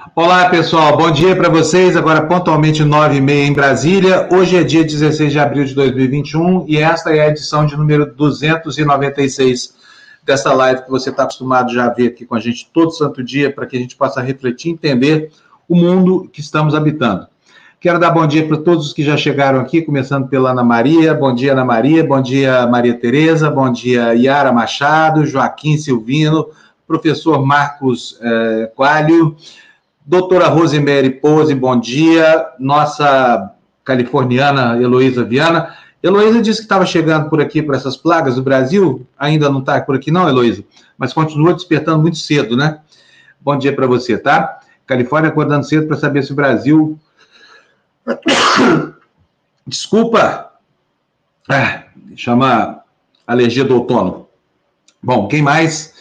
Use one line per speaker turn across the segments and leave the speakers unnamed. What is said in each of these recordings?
Olá, pessoal. Bom dia para vocês. Agora, pontualmente, 9h30 em Brasília. Hoje é dia 16 de abril de 2021 e esta é a edição de número 296 dessa live que você está acostumado já a ver aqui com a gente todo santo dia, para que a gente possa refletir e entender o mundo que estamos habitando. Quero dar bom dia para todos os que já chegaram aqui, começando pela Ana Maria. Bom dia, Ana Maria. Bom dia, Maria Tereza. Bom dia, Yara Machado, Joaquim Silvino, professor Marcos Coelho, doutora Rosemary Pose, bom dia. Nossa californiana Heloísa Viana. Heloísa disse que estava chegando por aqui, por essas plagas do Brasil. Ainda não está por aqui não, Heloísa? Mas continua despertando muito cedo, né? Bom dia para você, tá? Califórnia acordando cedo para saber se o Brasil... Desculpa. Chama alergia do outono. Bom, quem mais?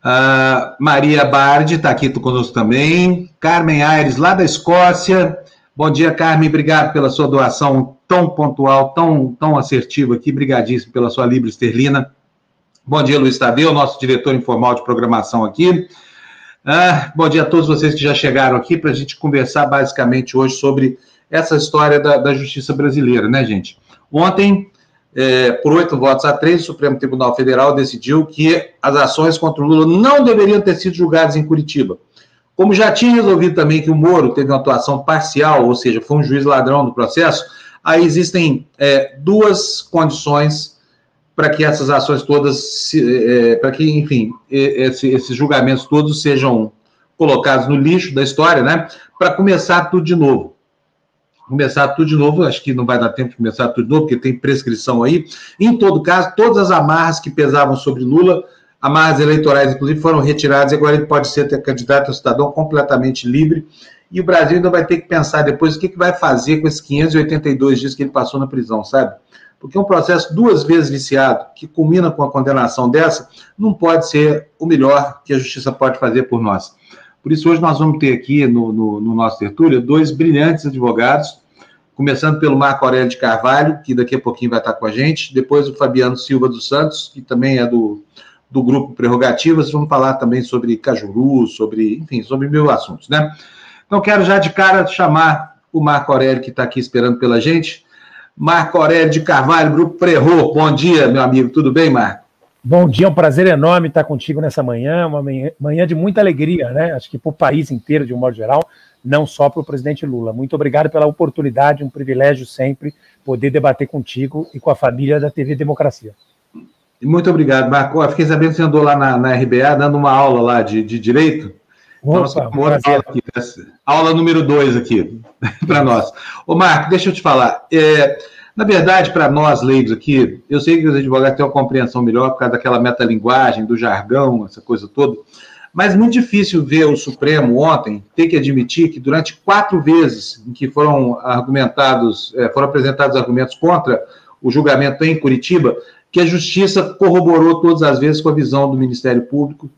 Maria Bardi está aqui conosco também. Carmen Aires, lá da Escócia. Bom dia, Carmen. Obrigado pela sua doação tão pontual, tão assertiva aqui. Obrigadíssimo pela sua libra esterlina. Bom dia, Luiz Tadeu, nosso diretor informal de programação aqui. Bom dia a todos vocês que já chegaram aqui para a gente conversar basicamente hoje sobre essa história da justiça brasileira, né, gente? Ontem, por 8 votos a 3, o Supremo Tribunal Federal decidiu que as ações contra o Lula não deveriam ter sido julgadas em Curitiba. Como já tinha resolvido também que o Moro teve uma atuação parcial, ou seja, foi um juiz ladrão do processo, aí existem duas condições para que essas ações todas, para que, enfim, esses julgamentos todos sejam colocados no lixo da história, né? Para começar tudo de novo. Acho que não vai dar tempo de começar tudo de novo, porque tem prescrição aí. Em todo caso, todas as amarras que pesavam sobre Lula, amarras eleitorais, inclusive, foram retiradas, e agora ele pode ser candidato a cidadão completamente livre, e o Brasil ainda vai ter que pensar depois o que vai fazer com esses 582 dias que ele passou na prisão, sabe? Porque um processo 2 vezes viciado, que culmina com a condenação dessa, não pode ser o melhor que a justiça pode fazer por nós. Por isso, hoje nós vamos ter aqui no nosso tertúlio 2 brilhantes advogados, começando pelo Marco Aurélio de Carvalho, que daqui a pouquinho vai estar com a gente, depois o Fabiano Silva dos Santos, que também é do Grupo Prerrogativas. Vamos falar também sobre Cajuru, sobre 1000 assuntos, né? Então, quero já de cara chamar o Marco Aurélio, que está aqui esperando pela gente. Marco Aurélio de Carvalho, Grupo Prerro. Bom dia, meu amigo. Tudo bem, Marco?
Bom dia, é um prazer enorme estar contigo nessa manhã, uma manhã de muita alegria, né? Acho que para o país inteiro, de um modo geral, não só para o presidente Lula. Muito obrigado pela oportunidade, um privilégio sempre poder debater contigo e com a família da TV Democracia.
Muito obrigado, Marco. Eu fiquei sabendo que você andou lá na RBA dando uma aula lá de Direito.
Opa,
aula número 2 aqui, para nós. Ô, Marco, deixa eu te falar. Na verdade, para nós leigos aqui, eu sei que os advogados têm uma compreensão melhor por causa daquela metalinguagem, do jargão, essa coisa toda, mas muito difícil ver o Supremo ontem ter que admitir que durante 4 vezes em que foram apresentados argumentos contra o julgamento em Curitiba, que a Justiça corroborou todas as vezes com a visão do Ministério Público,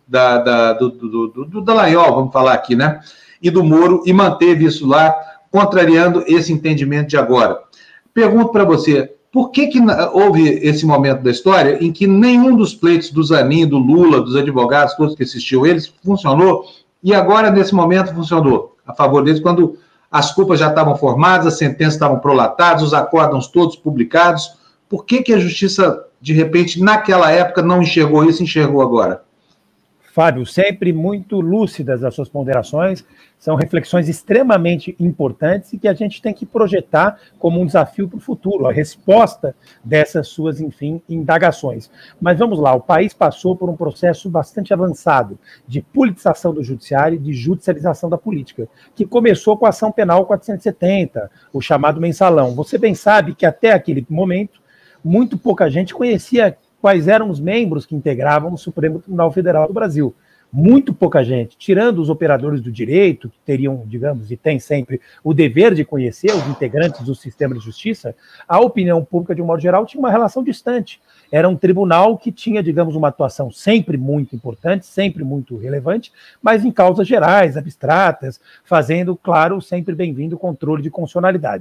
do Dallagnol, vamos falar aqui, né? E do Moro, e manteve isso lá, contrariando esse entendimento de agora. Pergunto para você, por que houve esse momento da história em que nenhum dos pleitos do Zanin, do Lula, dos advogados, todos que assistiam eles, funcionou, e agora, nesse momento, funcionou a favor deles, quando as culpas já estavam formadas, as sentenças estavam prolatadas, os acórdãos todos publicados? Por que a Justiça, de repente, naquela época, não enxergou isso e enxergou agora?
Fábio, sempre muito lúcidas as suas ponderações, são reflexões extremamente importantes e que a gente tem que projetar como um desafio para o futuro, a resposta dessas suas, enfim, indagações. Mas vamos lá, o país passou por um processo bastante avançado de politização do judiciário e de judicialização da política, que começou com a ação penal 470, o chamado mensalão. Você bem sabe que até aquele momento, muito pouca gente conhecia quais eram os membros que integravam o Supremo Tribunal Federal do Brasil. Muito pouca gente, tirando os operadores do direito, que teriam, digamos, e tem sempre o dever de conhecer os integrantes do sistema de justiça, a opinião pública, de um modo geral, tinha uma relação distante. Era um tribunal que tinha, digamos, uma atuação sempre muito importante, sempre muito relevante, mas em causas gerais, abstratas, fazendo, claro, sempre bem-vindo o controle de constitucionalidade.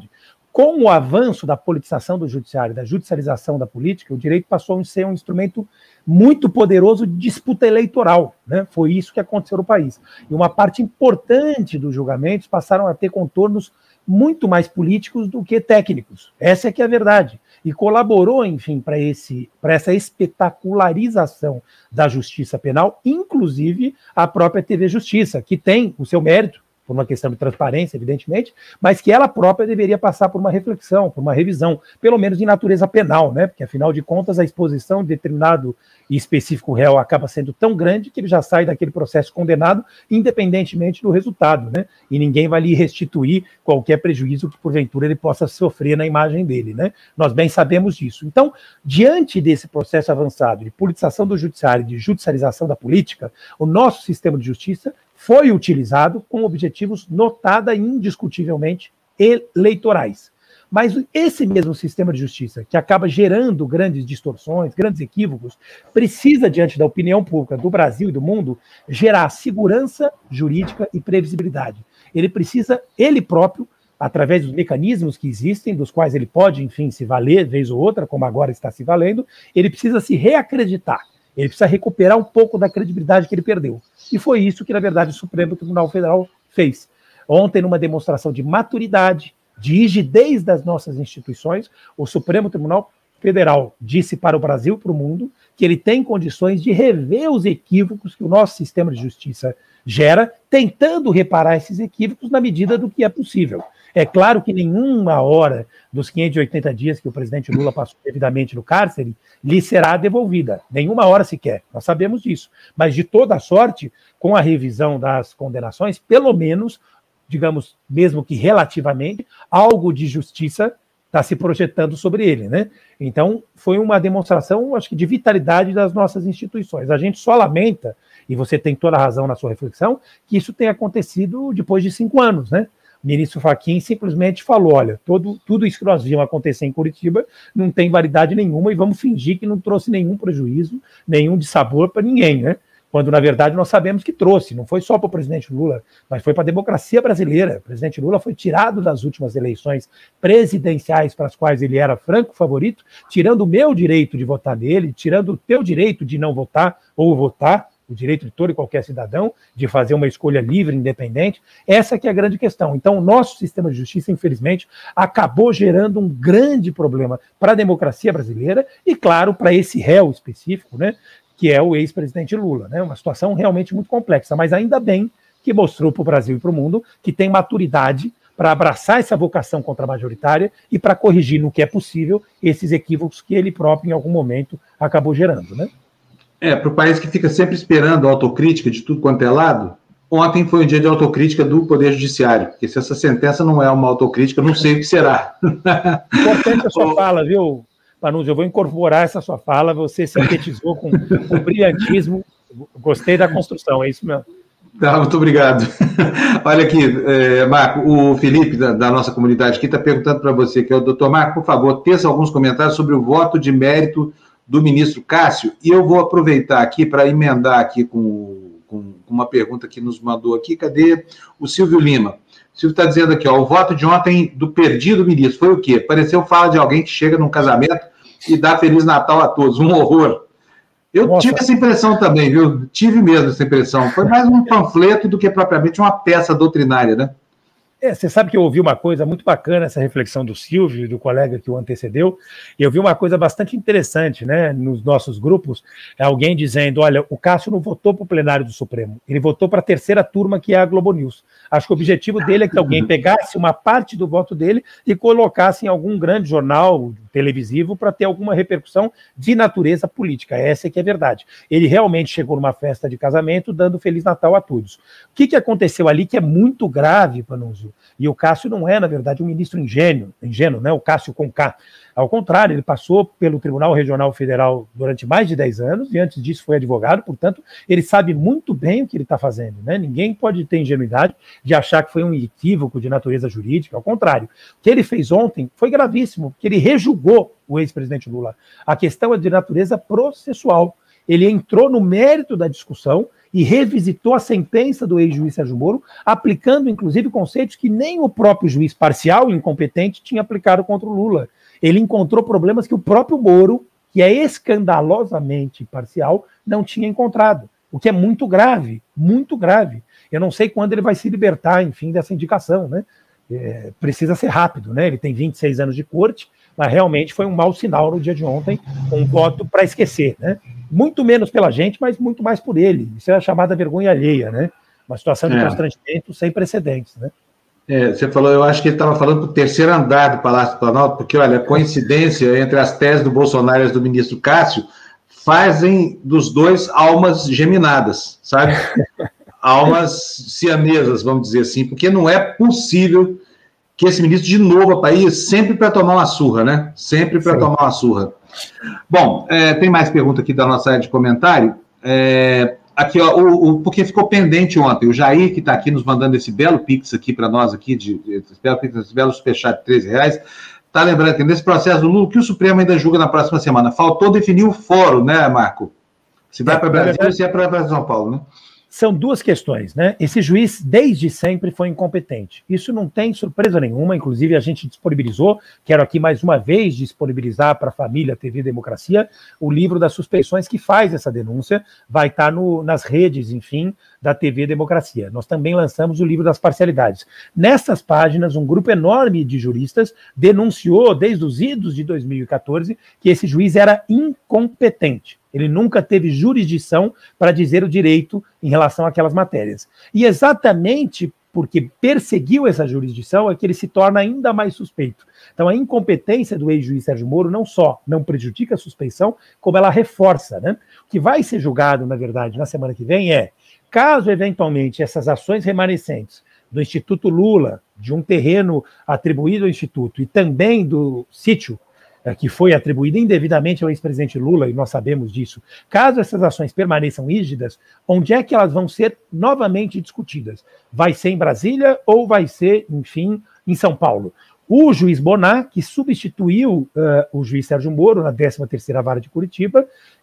Com o avanço da politização do judiciário, da judicialização da política, o direito passou a ser um instrumento muito poderoso de disputa eleitoral, né? Foi isso que aconteceu no país. E uma parte importante dos julgamentos passaram a ter contornos muito mais políticos do que técnicos. Essa é que é a verdade. E colaborou, enfim, para essa espetacularização da justiça penal, inclusive a própria TV Justiça, que tem o seu mérito, por uma questão de transparência, evidentemente, mas que ela própria deveria passar por uma reflexão, por uma revisão, pelo menos de natureza penal, né? Porque, afinal de contas, a exposição de determinado e específico réu acaba sendo tão grande que ele já sai daquele processo condenado, independentemente do resultado, né? E ninguém vai lhe restituir qualquer prejuízo que, porventura, ele possa sofrer na imagem dele, né? Nós bem sabemos disso. Então, diante desse processo avançado de politização do judiciário, de judicialização da política, o nosso sistema de justiça foi utilizado com objetivos notada e indiscutivelmente eleitorais. Mas esse mesmo sistema de justiça, que acaba gerando grandes distorções, grandes equívocos, precisa, diante da opinião pública do Brasil e do mundo, gerar segurança jurídica e previsibilidade. Ele precisa, ele próprio, através dos mecanismos que existem, dos quais ele pode, enfim, se valer, vez ou outra, como agora está se valendo, ele precisa se reacreditar. Ele precisa recuperar um pouco da credibilidade que ele perdeu. E foi isso que, na verdade, o Supremo Tribunal Federal fez. Ontem, numa demonstração de maturidade, de rigidez das nossas instituições, o Supremo Tribunal Federal disse para o Brasil e para o mundo que ele tem condições de rever os equívocos que o nosso sistema de justiça gera, tentando reparar esses equívocos na medida do que é possível. É claro que nenhuma hora dos 580 dias que o presidente Lula passou devidamente no cárcere lhe será devolvida, nenhuma hora sequer, nós sabemos disso. Mas, de toda sorte, com a revisão das condenações, pelo menos, digamos, mesmo que relativamente, algo de justiça está se projetando sobre ele, né? Então, foi uma demonstração, acho que, de vitalidade das nossas instituições. A gente só lamenta, e você tem toda a razão na sua reflexão, que isso tenha acontecido depois de 5 anos, né? O ministro Fachin simplesmente falou, olha, tudo isso que nós vimos acontecer em Curitiba não tem validade nenhuma e vamos fingir que não trouxe nenhum prejuízo, nenhum dissabor para ninguém, né? Quando, na verdade, nós sabemos que trouxe, não foi só para o presidente Lula, mas foi para a democracia brasileira. O presidente Lula foi tirado das últimas eleições presidenciais para as quais ele era franco favorito, tirando o meu direito de votar nele, tirando o teu direito de não votar ou votar, o direito de todo e qualquer cidadão de fazer uma escolha livre, independente. Essa que é a grande questão. Então, o nosso sistema de justiça, infelizmente, acabou gerando um grande problema para a democracia brasileira e, claro, para esse réu específico, né, que é o ex-presidente Lula, né? Uma situação realmente muito complexa, mas ainda bem que mostrou para o Brasil e para o mundo que tem maturidade para abraçar essa vocação contra-majoritária e para corrigir, no que é possível, esses equívocos que ele próprio, em algum momento, acabou gerando, né?
Para o país que fica sempre esperando a autocrítica de tudo quanto é lado, ontem foi um dia de autocrítica do Poder Judiciário, porque se essa sentença não é uma autocrítica, não sei o que será.
Importante a sua fala, viu, Panunzio? Eu vou incorporar essa sua fala, você sintetizou com brilhantismo, gostei da construção, é isso mesmo.
Tá, muito obrigado. Olha aqui, Marco, o Felipe, da nossa comunidade aqui, está perguntando para você, que é o doutor Marco, por favor, teça alguns comentários sobre o voto de mérito do ministro Cássio, e eu vou aproveitar aqui para emendar aqui com uma pergunta que nos mandou aqui. Cadê o Silvio Lima? O Silvio está dizendo aqui, o voto de ontem do perdido ministro foi o quê? Pareceu fala de alguém que chega num casamento e dá Feliz Natal a todos, um horror. Eu tive essa impressão também, viu? Tive mesmo essa impressão. Foi mais um panfleto do que propriamente uma peça doutrinária, né?
Você sabe que eu ouvi uma coisa muito bacana, essa reflexão do Silvio e do colega que o antecedeu, e eu vi uma coisa bastante interessante, né, nos nossos grupos, alguém dizendo, olha, o Cássio não votou para o plenário do Supremo, ele votou para a terceira turma, que é a Globo News. Acho que o objetivo dele é que alguém pegasse uma parte do voto dele e colocasse em algum grande jornal televisivo para ter alguma repercussão de natureza política. Essa é que é a verdade. Ele realmente chegou numa festa de casamento dando Feliz Natal a todos. O que aconteceu ali que é muito grave, Panunzio? E o Cássio não é, na verdade, um ministro ingênuo, né? O Cássio com K. Ao contrário, ele passou pelo Tribunal Regional Federal durante mais de 10 anos, e antes disso foi advogado, portanto, ele sabe muito bem o que ele está fazendo, né? Ninguém pode ter ingenuidade de achar que foi um equívoco de natureza jurídica, ao contrário. O que ele fez ontem foi gravíssimo, porque ele rejulgou o ex-presidente Lula. A questão é de natureza processual. Ele entrou no mérito da discussão e revisitou a sentença do ex-juiz Sérgio Moro, aplicando, inclusive, conceitos que nem o próprio juiz parcial e incompetente tinha aplicado contra o Lula. Ele encontrou problemas que o próprio Moro, que é escandalosamente parcial, não tinha encontrado, o que é muito grave, muito grave. Eu não sei quando ele vai se libertar, enfim, dessa indicação, né? Precisa ser rápido, né? Ele tem 26 anos de corte, mas realmente foi um mau sinal no dia de ontem, um voto para esquecer, né? Muito menos pela gente, mas muito mais por ele. Isso é a chamada vergonha alheia, né? Uma situação de constrangimento sem precedentes, né?
Você falou, eu acho que ele estava falando para o terceiro andar do Palácio do Planalto, porque, olha, a coincidência entre as teses do Bolsonaro e as do ministro Cássio fazem dos dois almas geminadas, sabe? Almas siamesas, vamos dizer assim, porque não é possível que esse ministro de novo apareça sempre para tomar uma surra, né? Sempre para tomar uma surra. Bom, tem mais pergunta aqui da nossa área de comentário. Aqui, ó, porque ficou pendente ontem, o Jair, que está aqui nos mandando esse belo pix aqui para nós, aqui, esse belo superchat de R$13, está lembrando que nesse processo do Lula, que o Supremo ainda julga na próxima semana. Faltou definir o fórum, né, Marco? Se vai para Brasília ou se é para São Paulo, né?
São duas questões, né? Esse juiz, desde sempre, foi incompetente. Isso não tem surpresa nenhuma, inclusive a gente disponibilizou, quero aqui mais uma vez disponibilizar para a família TV Democracia, o livro das suspeições que faz essa denúncia, vai estar nas redes, enfim, da TV Democracia. Nós também lançamos o livro das parcialidades. Nessas páginas, um grupo enorme de juristas denunciou, desde os idos de 2014, que esse juiz era incompetente. Ele nunca teve jurisdição para dizer o direito em relação àquelas matérias. E exatamente porque perseguiu essa jurisdição é que ele se torna ainda mais suspeito. Então a incompetência do ex-juiz Sérgio Moro não só não prejudica a suspeição, como ela reforça, né? O que vai ser julgado, na verdade, na semana que vem caso eventualmente essas ações remanescentes do Instituto Lula, de um terreno atribuído ao Instituto e também do sítio que foi atribuído indevidamente ao ex-presidente Lula, e nós sabemos disso, caso essas ações permaneçam rígidas, onde é que elas vão ser novamente discutidas? Vai ser em Brasília ou vai ser, enfim, em São Paulo? O juiz Bonar, que substituiu o juiz Sérgio Moro na 13ª Vara de Curitiba,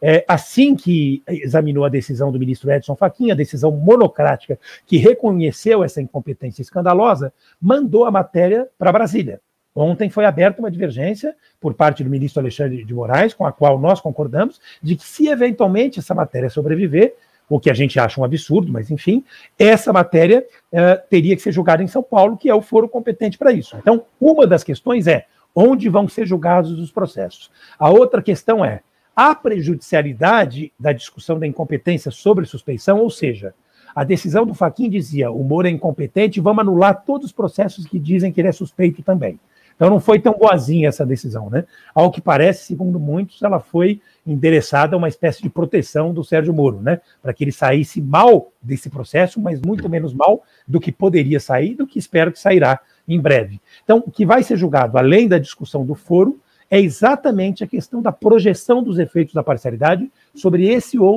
assim que examinou a decisão do ministro Edson Fachin, a decisão monocrática que reconheceu essa incompetência escandalosa, mandou a matéria para Brasília. Ontem foi aberta uma divergência por parte do ministro Alexandre de Moraes, com a qual nós concordamos, de que se eventualmente essa matéria sobreviver, o que a gente acha um absurdo, mas enfim, essa matéria teria que ser julgada em São Paulo, que é o foro competente para isso. Então, uma das questões é onde vão ser julgados os processos. A outra questão é a prejudicialidade da discussão da incompetência sobre suspeição, ou seja, a decisão do Fachin dizia o Moro é incompetente, vamos anular todos os processos que dizem que ele é suspeito também. Então não foi tão boazinha essa decisão, né? Ao que parece, segundo muitos, ela foi endereçada a uma espécie de proteção do Sérgio Moro, né? Para que ele saísse mal desse processo, mas muito menos mal do que poderia sair, do que espero que sairá em breve. Então, o que vai ser julgado, além da discussão do foro, é exatamente a questão da projeção dos efeitos da parcialidade sobre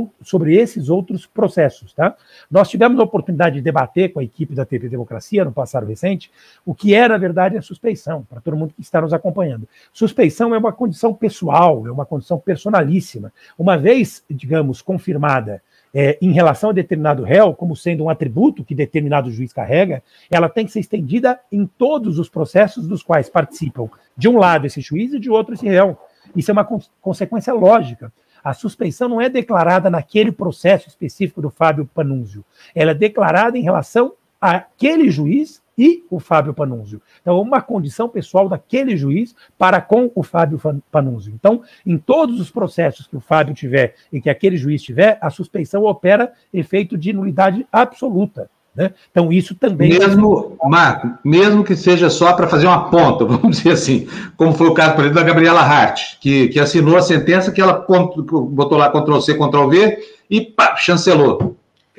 esses outros processos. Tá? Nós tivemos a oportunidade de debater com a equipe da TV Democracia, no passado recente, o que é, na verdade, a suspeição, para todo mundo que está nos acompanhando. Suspeição é uma condição pessoal, é uma condição personalíssima. Uma vez, digamos, confirmada em relação a determinado réu, como sendo um atributo que determinado juiz carrega, ela tem que ser estendida em todos os processos dos quais participam, de um lado esse juiz e de outro esse réu. Isso é uma consequência lógica. A suspeição não é declarada naquele processo específico do Fábio Panunzio. Ela é declarada em relação àquele juiz e o Fábio Panunzio. Então, é uma condição pessoal daquele juiz para com o Fábio Panunzio. Então, em todos os processos que o Fábio tiver e que aquele juiz tiver, a suspeição opera efeito de nulidade absoluta. Né? Então, isso também...
Marco, mesmo que seja só para fazer uma ponta, vamos dizer assim, como foi o caso, por exemplo, da Gabriela Hart, que assinou a sentença que ela botou lá Ctrl-C, Ctrl-V e pá, chancelou.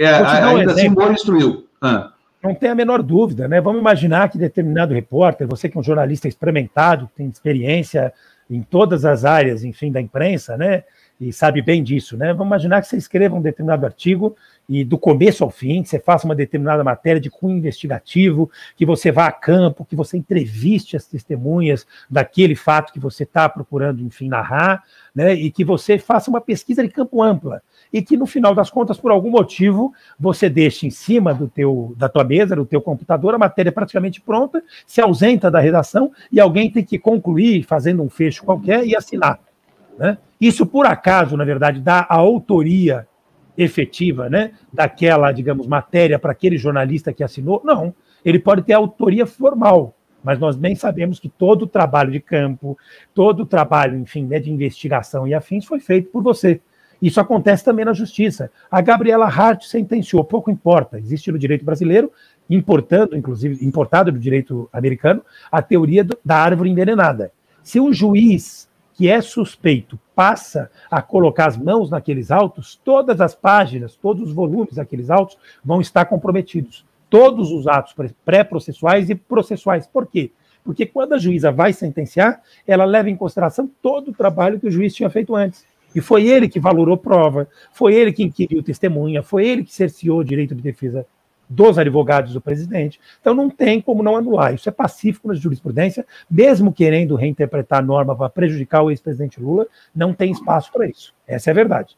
Ainda assim, o Moro instruiu.
Não tem a menor dúvida, né? Vamos imaginar que determinado repórter, você que é um jornalista experimentado, tem experiência em todas as áreas, enfim, da imprensa, né? E sabe bem disso, né? Vamos imaginar que você escreva um determinado artigo e do começo ao fim, que você faça uma determinada matéria de cunho investigativo, que você vá a campo, que você entreviste as testemunhas daquele fato que você está procurando, enfim, narrar, né? E que você faça uma pesquisa de campo ampla. e que, no final das contas, por algum motivo, você deixa em cima da tua mesa, do teu computador, a matéria praticamente pronta, se ausenta da redação e alguém tem que concluir fazendo um fecho qualquer e assinar, né? Isso, por acaso, na verdade, dá a autoria efetiva, né, daquela, digamos, matéria para aquele jornalista que assinou? Não, ele pode ter autoria formal, mas nós nem sabemos que todo o trabalho de campo, todo o trabalho, enfim, né, de investigação e afins foi feito por você. Isso acontece também na justiça. A Gabriela Hart sentenciou, pouco importa, existe no direito brasileiro, importado do direito americano, a teoria da árvore envenenada. Se um juiz que é suspeito passa a colocar as mãos naqueles autos, todas as páginas, todos os volumes daqueles autos vão estar comprometidos. Todos os atos pré-processuais e processuais. Por quê? Porque quando a juíza vai sentenciar, ela leva em consideração todo o trabalho que o juiz tinha feito antes. E foi ele que valorou prova, foi ele que inquiriu testemunha, foi ele que cerceou o direito de defesa dos advogados do presidente. Então não tem como não anular. Isso é pacífico na jurisprudência, mesmo querendo reinterpretar a norma para prejudicar o ex-presidente Lula, não tem espaço para isso. Essa é a verdade.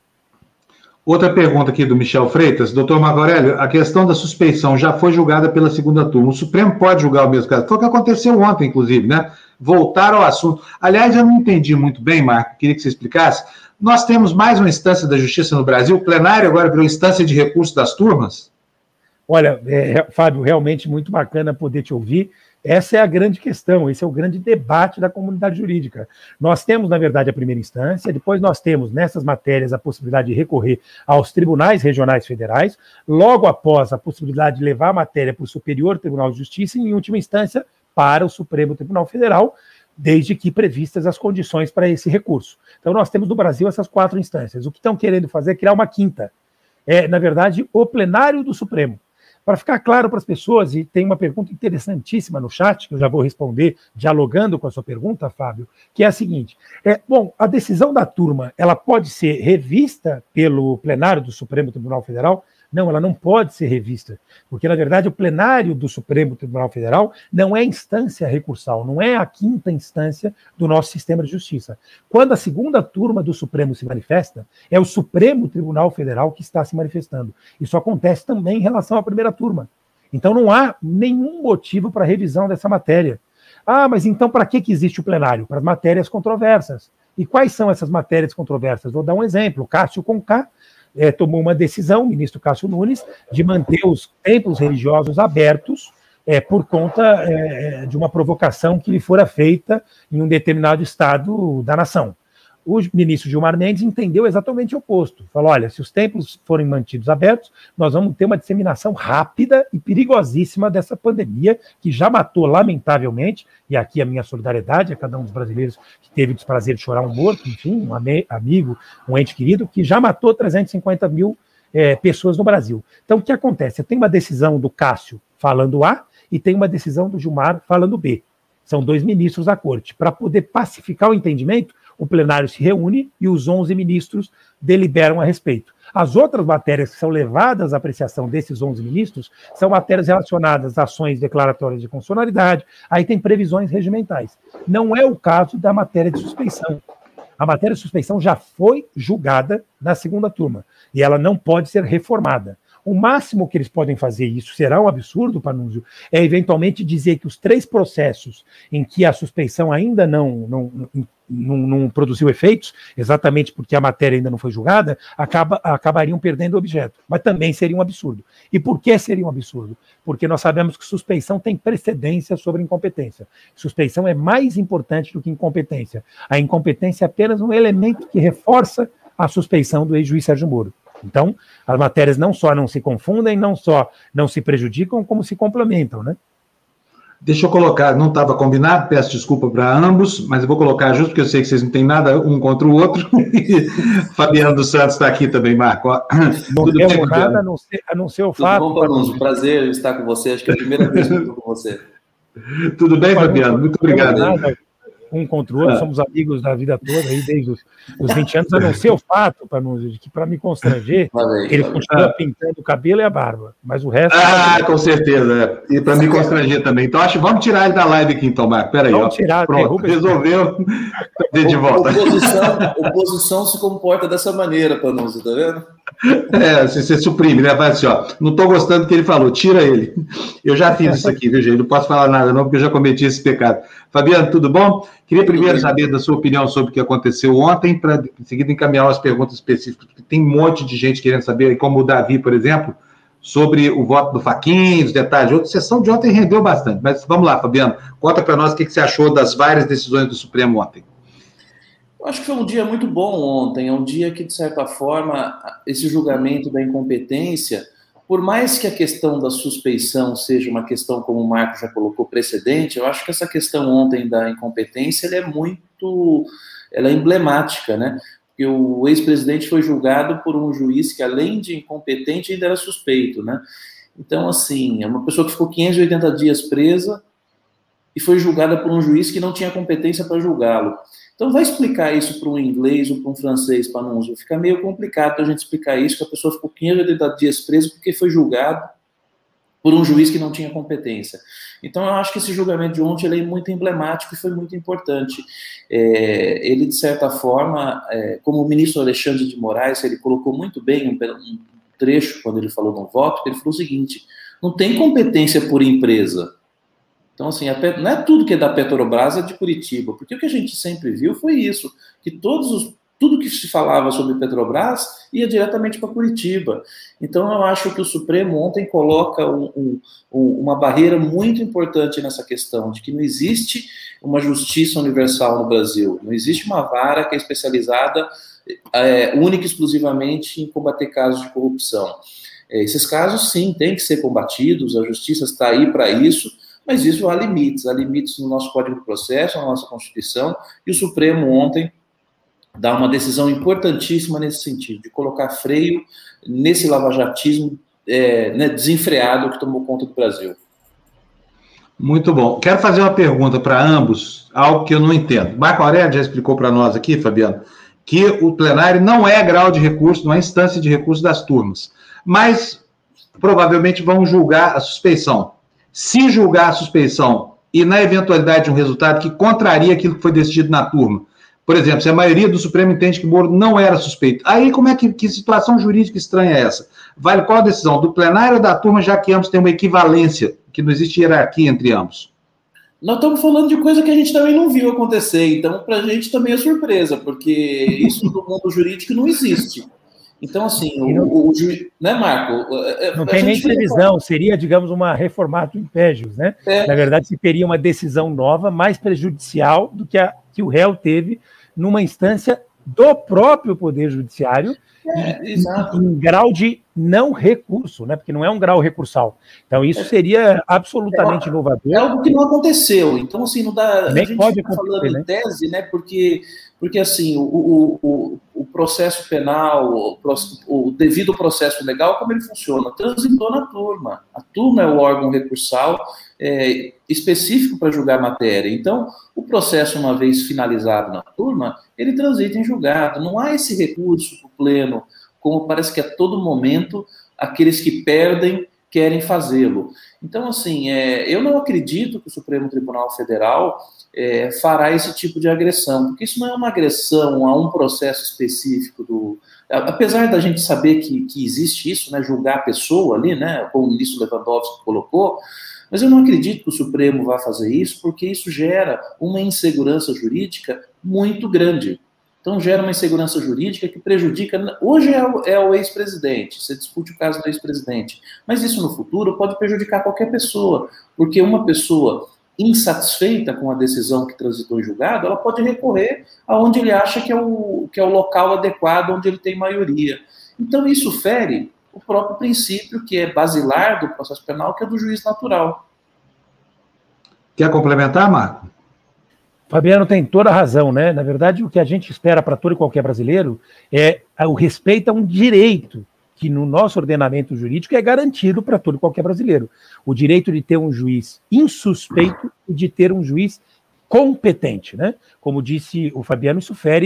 Outra pergunta aqui do Michel Freitas. Doutor Marco Aurélio, a questão da suspeição já foi julgada pela segunda turma. O Supremo pode julgar o mesmo caso? Foi o que aconteceu ontem, inclusive, né? Voltaram ao assunto. Aliás, eu não entendi muito bem, Marco, queria que você explicasse. Nós temos mais uma instância da justiça no Brasil, o plenário agora virou instância de recurso das turmas?
Olha, Fábio, realmente muito bacana poder te ouvir. Essa é a grande questão, esse é o grande debate da comunidade jurídica. Nós temos, na verdade, a primeira instância, depois nós temos, nessas matérias, a possibilidade de recorrer aos tribunais regionais federais, logo após a possibilidade de levar a matéria para o Superior Tribunal de Justiça e, em última instância, para o Supremo Tribunal Federal, desde que previstas as condições para esse recurso. Então, nós temos no Brasil essas 4 instâncias. O que estão querendo fazer é criar uma quinta. É, na verdade, o plenário do Supremo. Para ficar claro para as pessoas, e tem uma pergunta interessantíssima no chat, que eu já vou responder dialogando com a sua pergunta, Fábio, que é a seguinte. Bom, a decisão da turma, ela pode ser revista pelo plenário do Supremo Tribunal Federal? Não, ela não pode ser revista, porque, na verdade, o plenário do Supremo Tribunal Federal não é instância recursal, não é a quinta instância do nosso sistema de justiça. Quando a segunda turma do Supremo se manifesta, é o Supremo Tribunal Federal que está se manifestando. Isso acontece também em relação à primeira turma. Então, não há nenhum motivo para revisão dessa matéria. Ah, mas então para que existe o plenário? Para as matérias controversas. E quais são essas matérias controversas? Vou dar um exemplo. Cássio Conká tomou uma decisão, o ministro Cássio Nunes, de manter os templos religiosos abertos por conta de uma provocação que lhe fora feita em um determinado estado da nação. O ministro Gilmar Mendes entendeu exatamente o oposto. Falou, olha, se os templos forem mantidos abertos, nós vamos ter uma disseminação rápida e perigosíssima dessa pandemia, que já matou, lamentavelmente, e aqui a minha solidariedade a cada um dos brasileiros que teve o desprazer de chorar um morto, enfim, um amigo, um ente querido, que já matou 350 mil pessoas no Brasil. Então, o que acontece? Tem uma decisão do Cássio falando A e tem uma decisão do Gilmar falando B. São 2 ministros da corte. Para poder pacificar o entendimento, o plenário se reúne e os 11 ministros deliberam a respeito. As outras matérias que são levadas à apreciação desses 11 ministros são matérias relacionadas a ações declaratórias de constitucionalidade, aí tem previsões regimentais. Não é o caso da matéria de suspeição. A matéria de suspeição já foi julgada na segunda turma e ela não pode ser reformada. O máximo que eles podem fazer, e isso será um absurdo, Panunzio, é eventualmente dizer que os 3 processos em que a suspeição ainda não produziu efeitos, exatamente porque a matéria ainda não foi julgada, acabariam perdendo o objeto. Mas também seria um absurdo. E por que seria um absurdo? Porque nós sabemos que suspeição tem precedência sobre incompetência. Suspeição é mais importante do que incompetência. A incompetência é apenas um elemento que reforça a suspeição do ex-juiz Sérgio Moro. Então, as matérias não só não se confundem, não só não se prejudicam, como se complementam, né?
Deixa eu colocar, não estava combinado, peço desculpa para ambos, mas eu vou colocar justo porque eu sei que vocês não têm nada um contra o outro. Fabiano dos Santos está aqui também, Marco.
Não
Tudo
temos nada a não ser o fato.
Tudo bom, Panunzio? Prazer estar com você, acho que é a primeira vez que eu estou com você.
Tudo bem, Fabiano? Muito obrigado.
Um contra o outro, somos amigos da vida toda, aí desde os 20 anos, a não ser o fato, de que para me constranger, ele continua pintando o cabelo e a barba, mas o resto...
com certeza, e para me constranger também. Então, vamos tirar ele da live aqui, então, Marco. Peraí,
vamos tirar,
pronto, resolveu de volta.
Oposição se comporta dessa maneira, Panunzio, tá vendo?
Você suprime, né? Faz assim, ó, não estou gostando do que ele falou, tira ele. Eu já fiz isso aqui, viu, gente? Não posso falar nada não, porque eu já cometi esse pecado. Fabiano, tudo bom? Queria primeiro saber da sua opinião sobre o que aconteceu ontem, para em seguida encaminhar umas perguntas específicas, porque tem um monte de gente querendo saber, como o Davi, por exemplo, sobre o voto do Fachin, os detalhes. A sessão de ontem rendeu bastante, mas vamos lá, Fabiano, conta para nós o que você achou das várias decisões do Supremo ontem.
Eu acho que foi um dia muito bom ontem, é um dia que, de certa forma, esse julgamento da incompetência, por mais que a questão da suspeição seja uma questão, como o Marco já colocou, precedente, eu acho que essa questão ontem da incompetência ela é emblemática, né? Porque o ex-presidente foi julgado por um juiz que, além de incompetente, ainda era suspeito, né? Então, assim, é uma pessoa que ficou 580 dias presa e foi julgada por um juiz que não tinha competência para julgá-lo. Então, vai explicar isso para um inglês ou para um francês, para não usar. Fica meio complicado a gente explicar isso, que a pessoa ficou 580 dias presa porque foi julgado por um juiz que não tinha competência. Então, eu acho que esse julgamento de ontem ele é muito emblemático e foi muito importante. Ele, de certa forma, como o ministro Alexandre de Moraes, ele colocou muito bem um trecho, quando ele falou no voto, que ele falou o seguinte: não tem competência por empresa. Então, assim, não é tudo que é da Petrobras é de Curitiba, porque o que a gente sempre viu foi isso, que tudo que se falava sobre Petrobras ia diretamente para Curitiba. Então, eu acho que o Supremo ontem coloca uma barreira muito importante nessa questão, de que não existe uma justiça universal no Brasil, não existe uma vara que é especializada única e exclusivamente em combater casos de corrupção. Esses casos, sim, têm que ser combatidos, a justiça está aí para isso, mas isso há limites no nosso Código de Processo, na nossa Constituição, e o Supremo ontem dá uma decisão importantíssima nesse sentido, de colocar freio nesse lavajatismo desenfreado que tomou conta do Brasil.
Muito bom. Quero fazer uma pergunta para ambos, algo que eu não entendo. Marco Aurélio já explicou para nós aqui, Fabiano, que o plenário não é grau de recurso, não é instância de recurso das turmas, mas provavelmente vão julgar a suspeição. Se julgar a suspeição e na eventualidade de um resultado que contraria aquilo que foi decidido na turma, por exemplo, se a maioria do Supremo entende que Moro não era suspeito, aí como é que situação jurídica estranha é essa? Vale qual a decisão? Do plenário ou da turma, já que ambos têm uma equivalência, que não existe hierarquia entre ambos?
Nós estamos falando de coisa que a gente também não viu acontecer, então para a gente também é surpresa, porque isso no mundo jurídico não existe. Então, assim, né, Marco?
Não tem nem previsão, seria, digamos, uma reformato impégios, né? Na verdade, se teria uma decisão nova, mais prejudicial do que a que o réu teve numa instância do próprio Poder Judiciário, em grau de não recurso, né? Porque não é um grau recursal. Então, isso seria absolutamente inovador.
É algo que não aconteceu. Então, assim, não dá.
Nem
a gente
pode
está falando
acontecer,
em tese, né? Porque assim, o processo penal, o devido processo legal, como ele funciona? Transitou na turma. A turma é o órgão recursal específico para julgar a matéria. Então, o processo, uma vez finalizado na turma, ele transita em julgado. Não há esse recurso para o pleno, como parece que a todo momento aqueles que perdem querem fazê-lo. Então, assim, eu não acredito que o Supremo Tribunal Federal fará esse tipo de agressão, porque isso não é uma agressão a um processo específico apesar da gente saber que existe isso, né, julgar a pessoa ali, né, como o ministro Lewandowski colocou, mas eu não acredito que o Supremo vá fazer isso, porque isso gera uma insegurança jurídica muito grande. Então, gera uma insegurança jurídica que prejudica... Hoje é o ex-presidente, você discute o caso do ex-presidente, mas isso no futuro pode prejudicar qualquer pessoa, porque uma pessoa insatisfeita com a decisão que transitou em julgado, ela pode recorrer aonde ele acha que é o local adequado, onde ele tem maioria. Então, isso fere o próprio princípio que é basilar do processo penal, que é do juiz natural.
Quer complementar, Marco?
Fabiano tem toda a razão, né? Na verdade, o que a gente espera para todo e qualquer brasileiro é o respeito a um direito que no nosso ordenamento jurídico é garantido para todo e qualquer brasileiro. O direito de ter um juiz insuspeito e de ter um juiz competente, né? Como disse o Fabiano, isso fere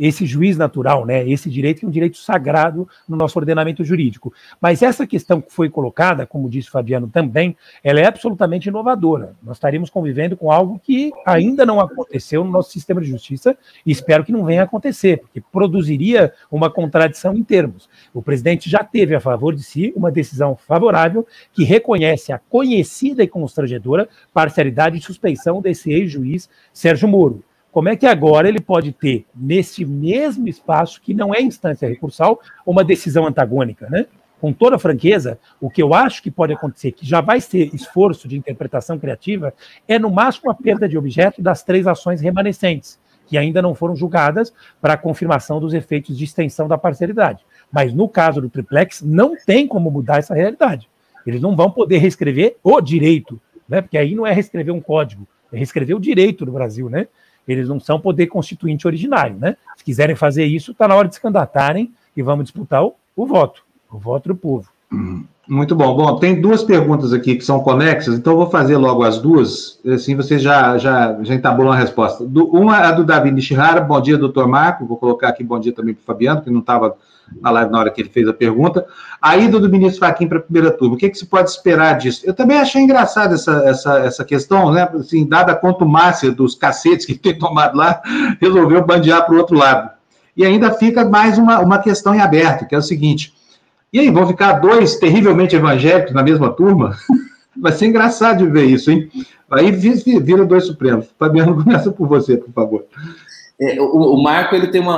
esse juiz natural, né, esse direito que é um direito sagrado no nosso ordenamento jurídico. Mas essa questão que foi colocada, como disse o Fabiano também, ela é absolutamente inovadora. Nós estaríamos convivendo com algo que ainda não aconteceu no nosso sistema de justiça e espero que não venha a acontecer, porque produziria uma contradição em termos. O presidente já teve a favor de si uma decisão favorável que reconhece a conhecida e constrangedora parcialidade e suspeição desse ex-juiz Sérgio Moro. Como é que agora ele pode ter, nesse mesmo espaço, que não é instância recursal, uma decisão antagônica, né? Com toda franqueza, o que eu acho que pode acontecer, que já vai ser esforço de interpretação criativa, é no máximo a perda de objeto das 3 ações remanescentes, que ainda não foram julgadas para a confirmação dos efeitos de extensão da parcialidade. Mas no caso do triplex, não tem como mudar essa realidade. Eles não vão poder reescrever o direito, né? Porque aí não é reescrever um código, é reescrever o direito do Brasil, né? Eles não são poder constituinte originário, né? Se quiserem fazer isso, está na hora de se candidatarem e vamos disputar o voto do povo.
Muito bom. Bom, tem 2 perguntas aqui que são conexas, então eu vou fazer logo as 2, assim vocês já entabulam a resposta. Uma é a do Davi Nishihara. Bom dia, doutor Marco. Vou colocar aqui bom dia também para o Fabiano, que não estava na live na hora que ele fez a pergunta. A ida do ministro Fachin para a primeira turma, o que se pode esperar disso? Eu também achei engraçada essa questão, né? Assim, dada a contumácia dos cacetes que tem tomado lá, resolveu bandear para o outro lado. E ainda fica mais uma questão em aberto, que é o seguinte: e aí, vão ficar 2 terrivelmente evangélicos na mesma turma? Vai ser engraçado de ver isso, hein? Aí vira 2 Supremos. Fabiano, começa por você, por favor.
O Marco, ele tem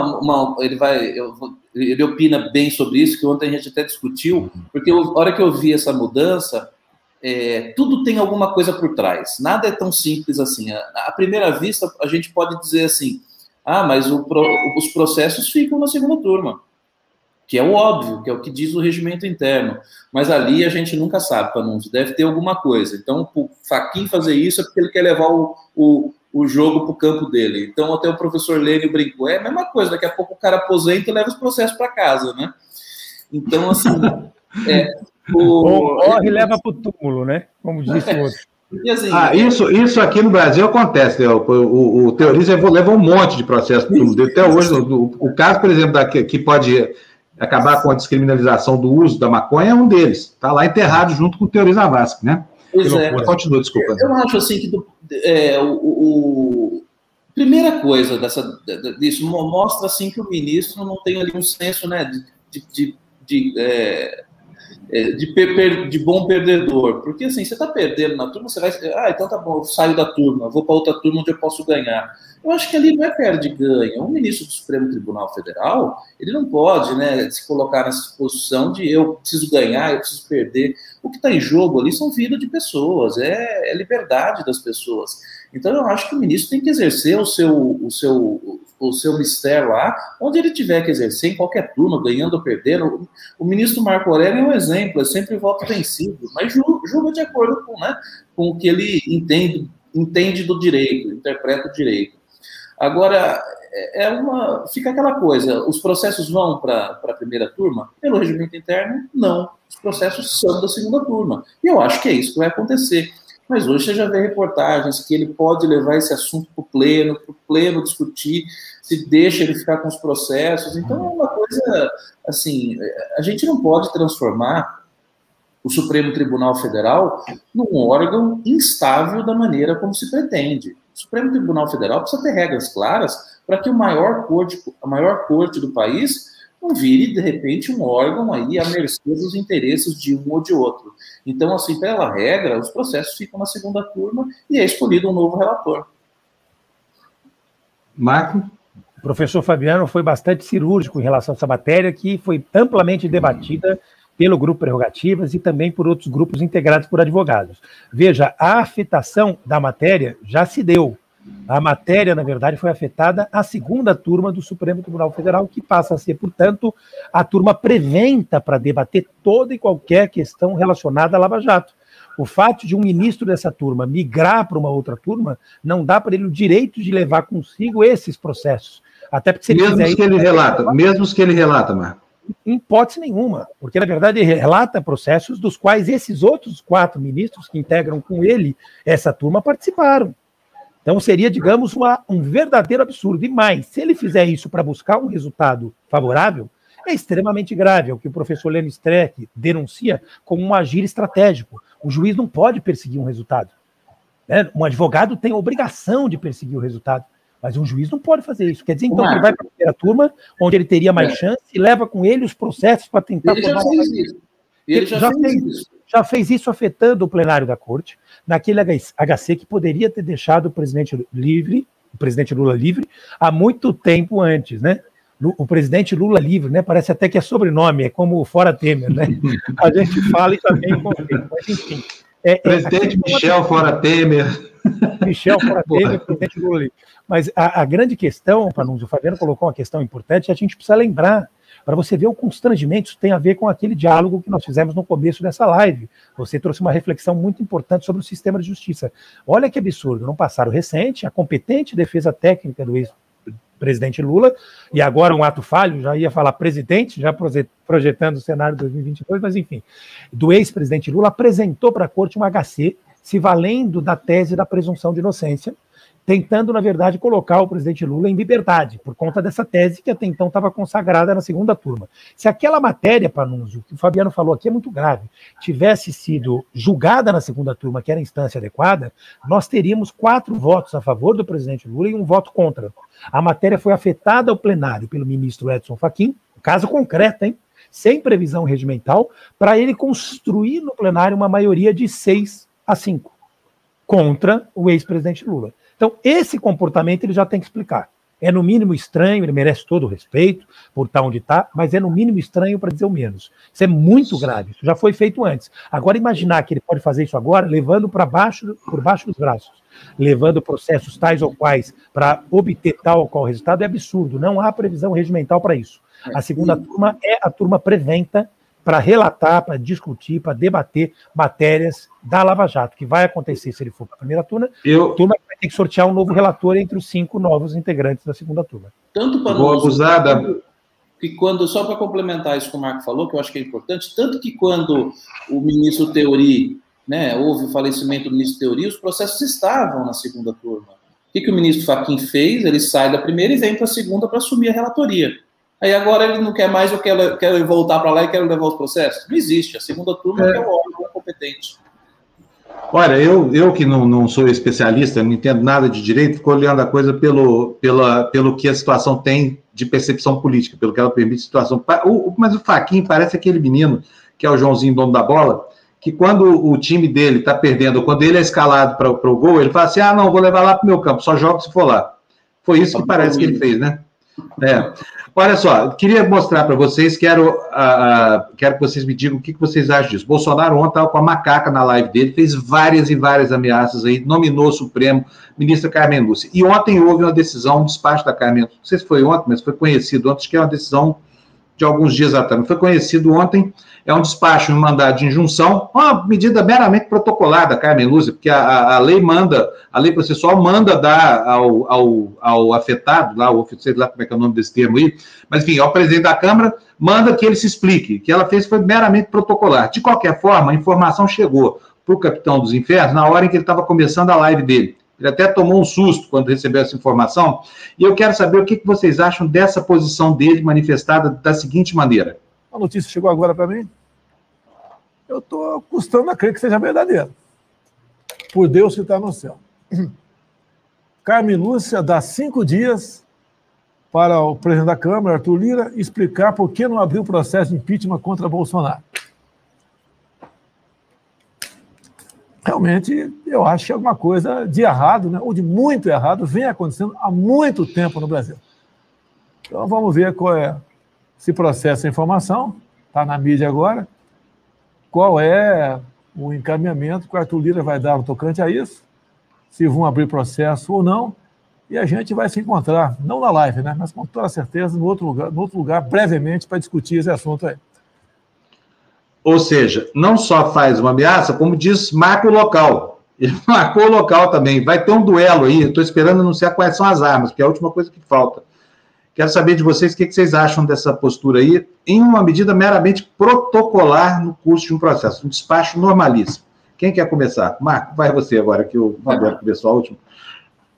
ele opina bem sobre isso, que ontem a gente até discutiu, porque a hora que eu vi essa mudança, tudo tem alguma coisa por trás. Nada é tão simples assim. À primeira vista, a gente pode dizer assim, mas os processos ficam na segunda turma, que é o óbvio, que é o que diz o regimento interno. Mas ali a gente nunca sabe, Panunzio, deve ter alguma coisa. Então, o Fachin fazer isso é porque ele quer levar o jogo para o campo dele. Então, até o professor Lênio brincou, é a mesma coisa, daqui a pouco o cara aposenta e leva os processos para casa, né? Então, assim...
Morre e leva para o túmulo, né? Como disse o outro.
E assim,
isso aqui no Brasil acontece, né? O Teoriza leva um monte de processo para o túmulo dele. Até hoje, o caso, por exemplo, que pode acabar com a descriminalização do uso da maconha é um deles. Está lá enterrado junto com o Teoriza Zavascki, né? Continua, desculpa.
Eu acho assim que primeira coisa disso mostra assim que o ministro não tem ali um senso, né, de bom perdedor, porque assim, você está perdendo na turma, você vai, então tá bom, eu saio da turma, vou para outra turma onde eu posso ganhar. Eu acho que ali não é perde-ganha. Um ministro do Supremo Tribunal Federal, ele não pode, né, se colocar nessa posição de eu preciso ganhar, eu preciso perder. O que está em jogo ali são vidas de pessoas, é liberdade das pessoas. Então eu acho que o ministro tem que exercer o seu mistério lá, onde ele tiver que exercer, em qualquer turma, ganhando ou perdendo. O ministro Marco Aurélio é um exemplo, é sempre voto vencido, mas julga de acordo com o que ele entende do direito, interpreta o direito. Agora, fica aquela coisa, os processos vão para a primeira turma? Pelo regimento interno, não. Os processos são da segunda turma. E eu acho que é isso que vai acontecer. Mas hoje você já vê reportagens que ele pode levar esse assunto para o pleno discutir, se deixa ele ficar com os processos. Então, é uma coisa, assim, a gente não pode transformar o Supremo Tribunal Federal num órgão instável da maneira como se pretende. O Supremo Tribunal Federal precisa ter regras claras para que a maior corte do país não vire, de repente, um órgão aí à mercê dos interesses de um ou de outro. Então, assim, pela regra, os processos ficam na segunda turma e é escolhido um novo relator.
Marco?
O professor Fabiano foi bastante cirúrgico em relação a essa matéria, que foi amplamente debatida pelo Grupo Prerrogativas e também por outros grupos integrados por advogados. Veja, a afetação da matéria já se deu. A matéria, na verdade, foi afetada a segunda turma do Supremo Tribunal Federal, que passa a ser, portanto, a turma preventa para debater toda e qualquer questão relacionada à Lava Jato. O fato de um ministro dessa turma migrar para uma outra turma não dá para ele o direito de levar consigo esses processos. Até porque se ele
mesmo que ele relata, Marco.
Em hipótese nenhuma, porque, na verdade, ele relata processos dos quais esses outros 4 ministros que integram com ele essa turma participaram. Então seria, digamos, um verdadeiro absurdo. E mais, se ele fizer isso para buscar um resultado favorável, é extremamente grave. É o que o professor Lênin Streck denuncia como um agir estratégico. O juiz não pode perseguir um resultado. Né? Um advogado tem a obrigação de perseguir o resultado, mas um juiz não pode fazer isso. Quer dizer, então, que ele vai para a primeira turma, onde ele teria mais chance, e leva com ele os processos para tentar...
Ele já fez isso. Ele
já fez isso afetando o plenário da corte, naquele HC que poderia ter deixado o presidente Lula livre, há muito tempo antes, né? O presidente Lula livre, né? Parece até que é sobrenome, é como o Fora Temer, né? A gente fala e também confia, mas enfim.
Presidente Michel Fora Temer.
Michel Fora Temer, presidente Lula livre. Mas a grande questão, Panunzio, o Fabiano colocou uma questão importante, a gente precisa lembrar, para você ver o constrangimento, isso tem a ver com aquele diálogo que nós fizemos no começo dessa live. Você trouxe uma reflexão muito importante sobre o sistema de justiça. Olha que absurdo, no passado recente, a competente defesa técnica do ex-presidente Lula, e agora um ato falho, já ia falar presidente, já projetando o cenário de 2022, mas enfim, do ex-presidente Lula, apresentou para a corte um HC, se valendo da tese da presunção de inocência, tentando, na verdade, colocar o presidente Lula em liberdade, por conta dessa tese que até então estava consagrada na segunda turma. Se aquela matéria, Panunzio, que o Fabiano falou aqui é muito grave, tivesse sido julgada na segunda turma, que era a instância adequada, nós teríamos 4 votos a favor do presidente Lula e 1 voto contra. A matéria foi afetada ao plenário pelo ministro Edson Fachin, caso concreto, hein? Sem previsão regimental, para ele construir no plenário uma maioria de 6-5 contra o ex-presidente Lula. Então, esse comportamento ele já tem que explicar. É no mínimo estranho, ele merece todo o respeito por estar onde está, mas é no mínimo estranho para dizer o menos. Isso é muito grave, isso já foi feito antes. Agora, imaginar que ele pode fazer isso agora, levando por baixo dos braços, levando processos tais ou quais para obter tal ou qual resultado, é absurdo. Não há previsão regimental para isso. A segunda turma é a turma preventa para relatar, para discutir, para debater matérias da Lava Jato, que vai acontecer se ele for para a primeira turma. A turma vai ter que sortear um novo relator entre os 5 novos integrantes da segunda turma.
Tanto para que quando, só para complementar isso que o Marco falou, que eu acho que é importante, tanto que quando o ministro Teori, né, houve o falecimento do ministro Teori, os processos estavam na segunda turma. O que o ministro Fachin fez? Ele sai da primeira e vem para a segunda para assumir a relatoria. Aí agora ele não quer mais, eu quero voltar para lá e quero levar os processos. Não existe. A segunda turma é o órgão competente.
Olha, eu que não sou especialista, não entendo nada de direito, fico olhando a coisa pelo que a situação tem de percepção política, pelo que ela permite a situação. Mas o Fachin parece aquele menino, que é o Joãozinho, dono da bola, que quando o time dele está perdendo, quando ele é escalado para o gol, ele fala assim, não, vou levar lá para o meu campo, só jogo se for lá. Foi isso que parece que ele fez, né? Olha só, queria mostrar para vocês, quero que vocês me digam o que vocês acham disso. Bolsonaro ontem estava com a macaca na live dele, fez várias e várias ameaças aí, nominou o Supremo, ministra Carmen Lúcia. E ontem houve uma decisão, um despacho da Carmen, não sei se foi ontem, mas foi conhecido ontem, acho que é uma decisão de alguns dias atrás, não foi conhecido ontem, é um despacho, um mandado de injunção, uma medida meramente protocolar da Carmen Lúcia, porque a lei processual manda dar ao afetado, lá, sei lá como é que é o nome desse termo aí, mas enfim, ao presidente da Câmara, manda que ele se explique, que ela fez foi meramente protocolar. De qualquer forma, a informação chegou para o capitão dos infernos na hora em que ele estava começando a live dele. Ele até tomou um susto quando recebeu essa informação, e eu quero saber o que vocês acham dessa posição dele manifestada da seguinte maneira.
A notícia chegou agora para mim. Eu estou custando a crer que seja verdadeira. Por Deus que está no céu. Carmen Lúcia dá 5 dias para o presidente da Câmara, Arthur Lira, explicar por que não abriu o processo de impeachment contra Bolsonaro. Realmente, eu acho que alguma coisa de errado, né, ou de muito errado, vem acontecendo há muito tempo no Brasil. Então, vamos ver qual é esse processo de informação, está na mídia agora, qual é o encaminhamento que o Arthur Lira vai dar no tocante a isso, se vão abrir processo ou não, e a gente vai se encontrar, não na live, né, mas com toda certeza, no outro lugar brevemente, para discutir esse assunto aí.
Ou seja, não só faz uma ameaça, como diz, marca o local. Ele marcou o local também. Vai ter um duelo aí, estou esperando anunciar quais são as armas, que é a última coisa que falta. Quero saber de vocês o que vocês acham dessa postura aí, em uma medida meramente protocolar no curso de um processo, um despacho normalíssimo. Quem quer começar? Marco, vai você agora, que o Fabiano começou a última.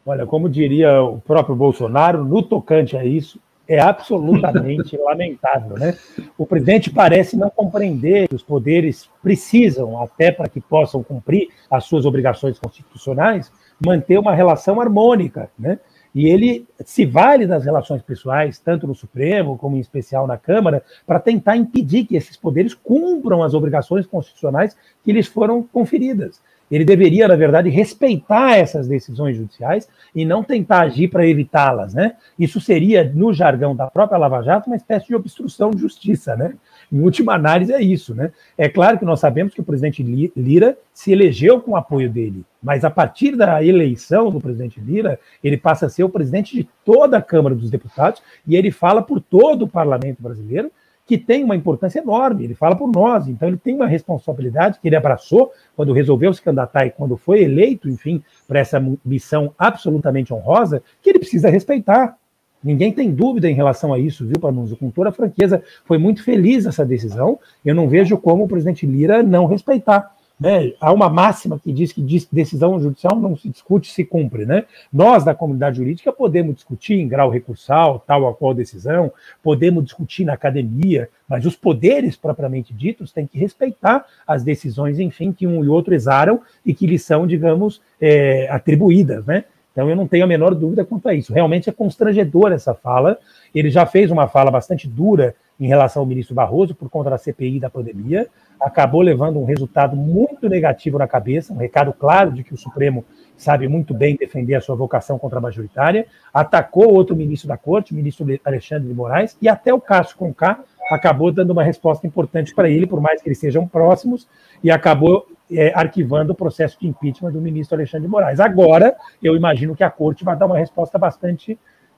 Olha, como diria o próprio Bolsonaro, no tocante a isso, é absolutamente lamentável, né? O presidente parece não compreender que os poderes precisam, até para que possam cumprir as suas obrigações constitucionais, manter uma relação harmônica, né? E ele se vale das relações pessoais, tanto no Supremo como em especial na Câmara, para tentar impedir que esses poderes cumpram as obrigações constitucionais que lhes foram conferidas. Ele deveria, na verdade, respeitar essas decisões judiciais e não tentar agir para evitá-las, né? Isso seria, no jargão da própria Lava Jato, uma espécie de obstrução de justiça, né? Em última análise, é isso, né? É claro que nós sabemos que o presidente Lira se elegeu com o apoio dele, mas a partir da eleição do presidente Lira, ele passa a ser o presidente de toda a Câmara dos Deputados e ele fala por todo o parlamento brasileiro, que tem uma importância enorme, ele fala por nós, então ele tem uma responsabilidade que ele abraçou quando resolveu se candidatar e quando foi eleito, enfim, para essa missão absolutamente honrosa, que ele precisa respeitar. Ninguém tem dúvida em relação a isso, viu, Panunzio? Com toda a franqueza, foi muito feliz essa decisão, eu não vejo como o presidente Lira não respeitar. Né? Há uma máxima que diz que decisão judicial não se discute, se cumpre. Né? Nós, da comunidade jurídica, podemos discutir em grau recursal, tal a qual decisão, podemos discutir na academia, mas os poderes propriamente ditos têm que respeitar as decisões, enfim, que um e outro exaram e que lhes são, digamos, atribuídas. Né? Então, eu não tenho a menor dúvida quanto a isso. Realmente é constrangedora essa fala. Ele já fez uma fala bastante dura em relação ao ministro Barroso por conta da CPI da pandemia, acabou levando um resultado muito negativo na cabeça, um recado claro de que o Supremo sabe muito bem defender a sua vocação contra-majoritária, atacou outro ministro da Corte, o ministro Alexandre de Moraes, e até o Cássio Conká acabou dando uma resposta importante para ele, por mais que eles sejam próximos, e acabou arquivando o processo de impeachment do ministro Alexandre de Moraes. Agora, eu imagino que a Corte vai dar uma resposta bastante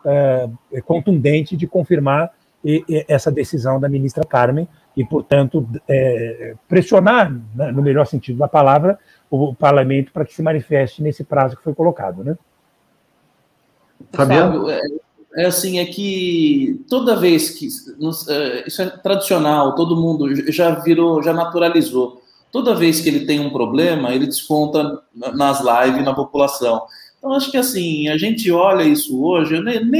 contundente de confirmar essa decisão da ministra Carmen e, portanto, pressionar, né, no melhor sentido da palavra, o parlamento para que se manifeste nesse prazo que foi colocado, né?
Fabiano? Assim, é que toda vez que... isso é tradicional, todo mundo já naturalizou. Toda vez que ele tem um problema, ele desconta nas lives, na população. Então, acho que, assim, a gente olha isso hoje,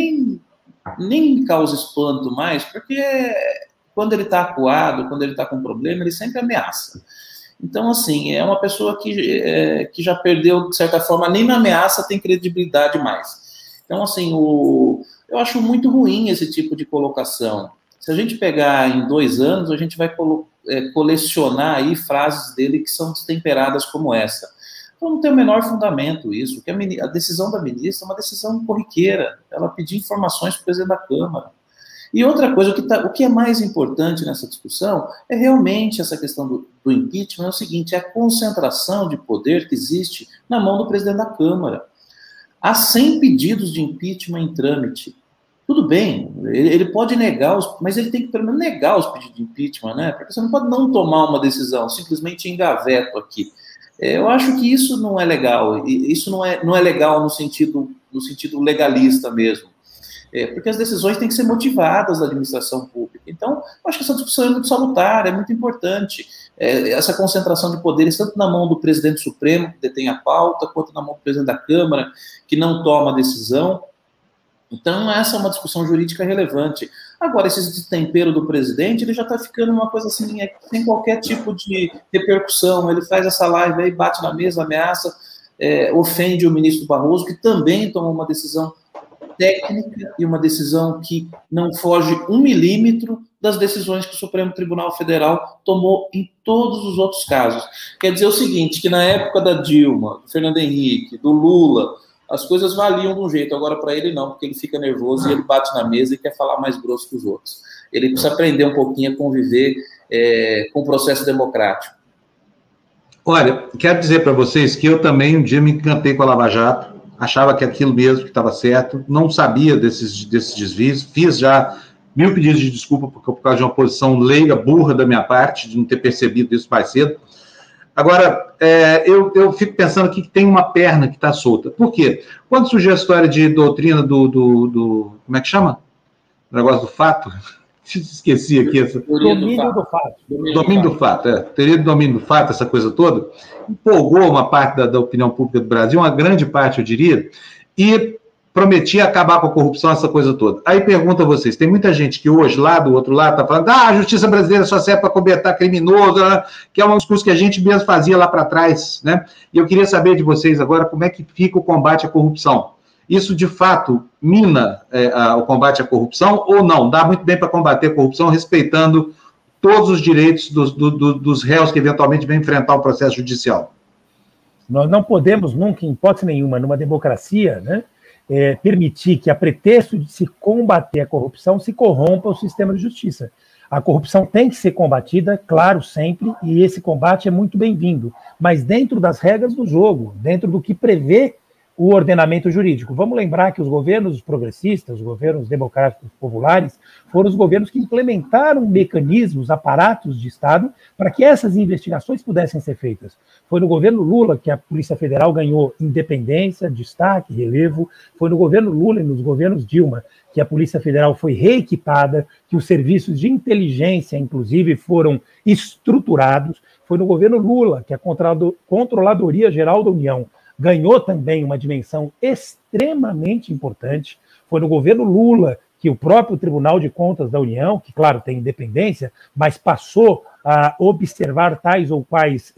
nem causa espanto mais, porque quando ele está acuado, quando ele está com problema, ele sempre ameaça. Então, assim, é uma pessoa que já perdeu, de certa forma, nem na ameaça tem credibilidade mais. Então, assim, eu acho muito ruim esse tipo de colocação. Se a gente pegar em 2 anos, a gente vai colecionar aí frases dele que são destemperadas como essa. Então, não tem o menor fundamento isso, que a decisão da ministra é uma decisão corriqueira, ela pedir informações para o presidente da Câmara. E outra coisa, o que é mais importante nessa discussão é realmente essa questão do impeachment, é o seguinte, é a concentração de poder que existe na mão do presidente da Câmara. Há 100 pedidos de impeachment em trâmite. Tudo bem, ele pode negar, mas ele tem que pelo menos negar os pedidos de impeachment, né? Porque você não pode não tomar uma decisão, simplesmente engaveto aqui. Eu acho que isso não é legal, isso não é legal no sentido legalista mesmo, porque as decisões têm que ser motivadas da administração pública. Então, eu acho que essa discussão é muito salutar, é muito importante, essa concentração de poderes, tanto na mão do presidente Supremo, que detém a pauta, quanto na mão do presidente da Câmara, que não toma a decisão. Então, essa é uma discussão jurídica relevante. Agora, esse destempero do presidente, ele já está ficando uma coisa assim, sem qualquer tipo de repercussão. Ele faz essa live aí, bate na mesa, ameaça, ofende o ministro Barroso, que também tomou uma decisão técnica e uma decisão que não foge 1 milímetro das decisões que o Supremo Tribunal Federal tomou em todos os outros casos. Quer dizer o seguinte, que na época da Dilma, do Fernando Henrique, do Lula, as coisas valiam de um jeito, agora para ele não, porque ele fica nervoso e ele bate na mesa e quer falar mais grosso que os outros. Ele precisa aprender um pouquinho a conviver com o processo democrático.
Olha, quero dizer para vocês que eu também um dia me encantei com a Lava Jato, achava que aquilo mesmo que estava certo, não sabia desses desvios, fiz já 1000 pedidos de desculpa por causa de uma posição leiga, burra da minha parte, de não ter percebido isso mais cedo. Agora, eu fico pensando aqui que tem uma perna que está solta. Por quê? Quando surgiu a história de doutrina do como é que chama? O negócio do fato? Esqueci aqui.
Domínio do fato.
Domínio do fato, teoria do domínio do fato, essa coisa toda, empolgou uma parte da opinião pública do Brasil, uma grande parte, eu diria, e prometia acabar com a corrupção, essa coisa toda. Aí pergunto a vocês, tem muita gente que hoje, lá do outro lado, está falando, a justiça brasileira só serve para cobertar criminoso, né? Que é um discurso que a gente mesmo fazia lá para trás, né? E eu queria saber de vocês agora como é que fica o combate à corrupção. Isso, de fato, mina o combate à corrupção ou não? Dá muito bem para combater a corrupção respeitando todos os direitos dos réus que eventualmente vêm enfrentar o processo judicial?
Nós não podemos nunca, em hipótese nenhuma, numa democracia, né, permitir que, a pretexto de se combater a corrupção, se corrompa o sistema de justiça. A corrupção tem que ser combatida, claro, sempre, e esse combate é muito bem-vindo, mas dentro das regras do jogo, dentro do que prevê o ordenamento jurídico. Vamos lembrar que os governos progressistas, os governos democráticos populares, foram os governos que implementaram mecanismos, aparatos de Estado, para que essas investigações pudessem ser feitas. Foi no governo Lula que a Polícia Federal ganhou independência, destaque, relevo. Foi no governo Lula e nos governos Dilma que a Polícia Federal foi reequipada, que os serviços de inteligência, inclusive, foram estruturados. Foi no governo Lula que a Controladoria Geral da União ganhou também uma dimensão extremamente importante. Foi no governo Lula que o próprio Tribunal de Contas da União, que, claro, tem independência, mas passou a observar tais ou quais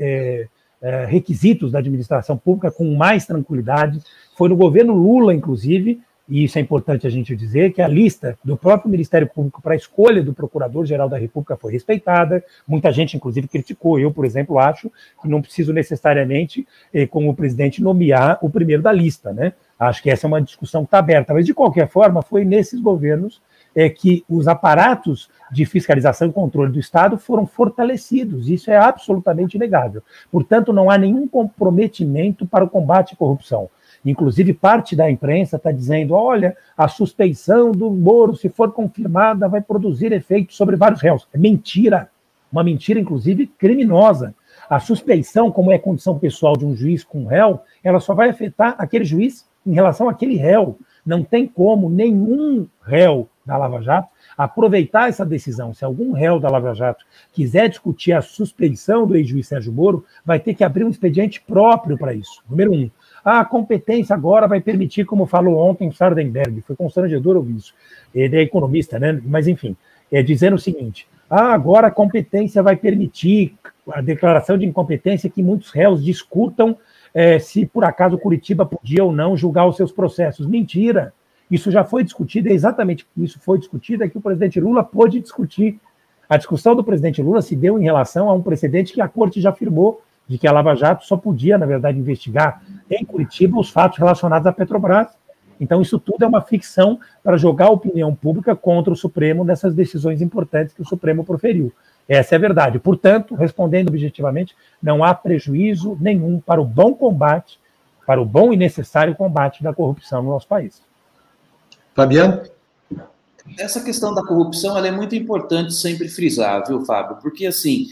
requisitos da administração pública com mais tranquilidade. Foi no governo Lula, inclusive, e isso é importante a gente dizer, que a lista do próprio Ministério Público para a escolha do Procurador-Geral da República foi respeitada. Muita gente, inclusive, criticou. Eu, por exemplo, acho que não preciso necessariamente, como presidente, nomear o primeiro da lista, né? Acho que essa é uma discussão que está aberta. Mas, de qualquer forma, foi nesses governos que os aparatos de fiscalização e controle do Estado foram fortalecidos. Isso é absolutamente inegável. Portanto, não há nenhum comprometimento para o combate à corrupção. Inclusive, parte da imprensa está dizendo, olha, a suspeição do Moro, se for confirmada, vai produzir efeitos sobre vários réus. É mentira. Uma mentira, inclusive, criminosa. A suspeição, como é condição pessoal de um juiz com um réu, ela só vai afetar aquele juiz em relação àquele réu. Não tem como nenhum réu da Lava Jato aproveitar essa decisão. Se algum réu da Lava Jato quiser discutir a suspeição do ex-juiz Sérgio Moro, vai ter que abrir um expediente próprio para isso. Número 1. A competência agora vai permitir, como falou ontem Sardenberg, foi constrangedor ouvir isso, ele é economista, né? Mas enfim, dizendo o seguinte, agora a competência vai permitir a declaração de incompetência que muitos réus discutam se por acaso Curitiba podia ou não julgar os seus processos. Mentira! Isso já foi discutido, é exatamente isso foi discutido, é que o presidente Lula pôde discutir. A discussão do presidente Lula se deu em relação a um precedente que a Corte já afirmou, de que a Lava Jato só podia, na verdade, investigar em Curitiba os fatos relacionados à Petrobras. Então, isso tudo é uma ficção para jogar a opinião pública contra o Supremo nessas decisões importantes que o Supremo proferiu. Essa é a verdade. Portanto, respondendo objetivamente, não há prejuízo nenhum para o bom combate, para o bom e necessário combate da corrupção no nosso país.
Fabiano?
Essa questão da corrupção ela é muito importante sempre frisar, viu, Fábio? Porque, assim,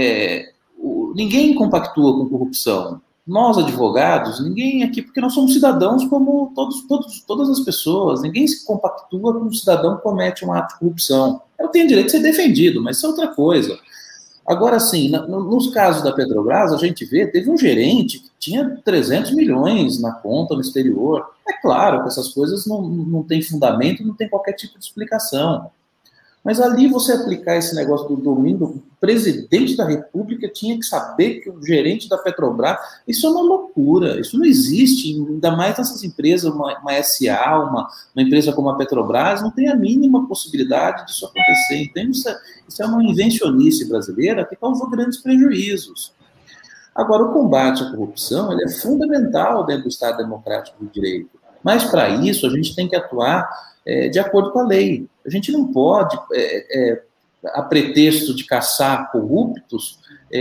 ninguém compactua com corrupção. Nós, advogados, ninguém aqui, porque nós somos cidadãos como todas as pessoas, ninguém se compactua com um cidadão que comete um ato de corrupção. Eu tenho direito de ser defendido, mas isso é outra coisa. Agora, assim, nos casos da Petrobras, a gente vê, teve um gerente que tinha 300 milhões na conta no exterior. É claro que essas coisas não têm fundamento, não tem qualquer tipo de explicação. Mas ali você aplicar esse negócio do domínio, o presidente da República tinha que saber que o gerente da Petrobras, isso é uma loucura, isso não existe, ainda mais nessas empresas, uma SA, uma empresa como a Petrobras, não tem a mínima possibilidade disso acontecer. Então, isso é uma invencionice brasileira que causou grandes prejuízos. Agora, o combate à corrupção ele é fundamental dentro do Estado Democrático do Direito, mas para isso a gente tem que atuar de acordo com a lei. A gente não pode, a pretexto de caçar corruptos,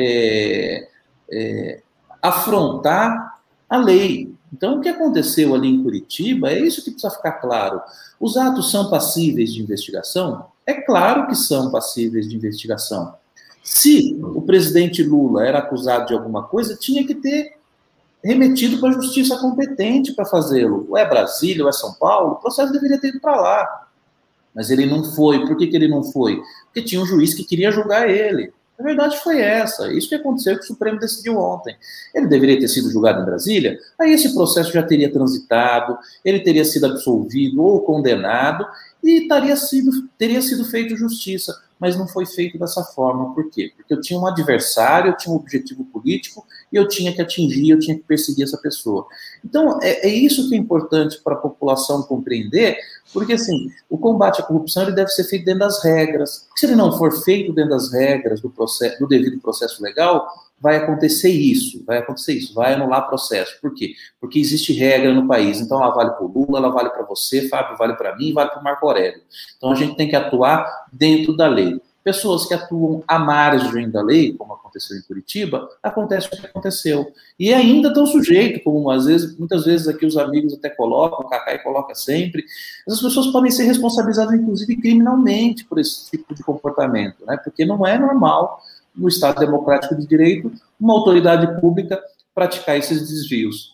afrontar a lei. Então, o que aconteceu ali em Curitiba, é isso que precisa ficar claro. Os atos são passíveis de investigação? É claro que são passíveis de investigação. Se o presidente Lula era acusado de alguma coisa, tinha que ter remetido para a justiça competente para fazê-lo. Ou é Brasília, ou é São Paulo, o processo deveria ter ido para lá. Mas ele não foi. Por que ele não foi? Porque tinha um juiz que queria julgar ele. A verdade foi essa. Isso que aconteceu, que o Supremo decidiu ontem. Ele deveria ter sido julgado em Brasília, aí esse processo já teria transitado, ele teria sido absolvido ou condenado e teria sido feito justiça. Mas não foi feito dessa forma. Por quê? Porque eu tinha um adversário, eu tinha um objetivo político e eu tinha que atingir, eu tinha que perseguir essa pessoa. Então, é isso que é importante para a população compreender, porque, assim, o combate à corrupção ele deve ser feito dentro das regras. Se ele não for feito dentro das regras do devido processo legal, vai acontecer isso, vai anular processo. Por quê? Porque existe regra no país. Então, ela vale para o Lula, ela vale para você, Fábio, vale para mim, vale para o Marco Aurélio. Então, a gente tem que atuar dentro da lei. Pessoas que atuam à margem da lei, como aconteceu em Curitiba, acontece o que aconteceu. E ainda estão sujeitos, como muitas vezes aqui os amigos até colocam, o Cacai coloca sempre, essas pessoas podem ser responsabilizadas, inclusive, criminalmente por esse tipo de comportamento, né? Porque não é normal, no Estado Democrático de Direito, uma autoridade pública praticar esses desvios.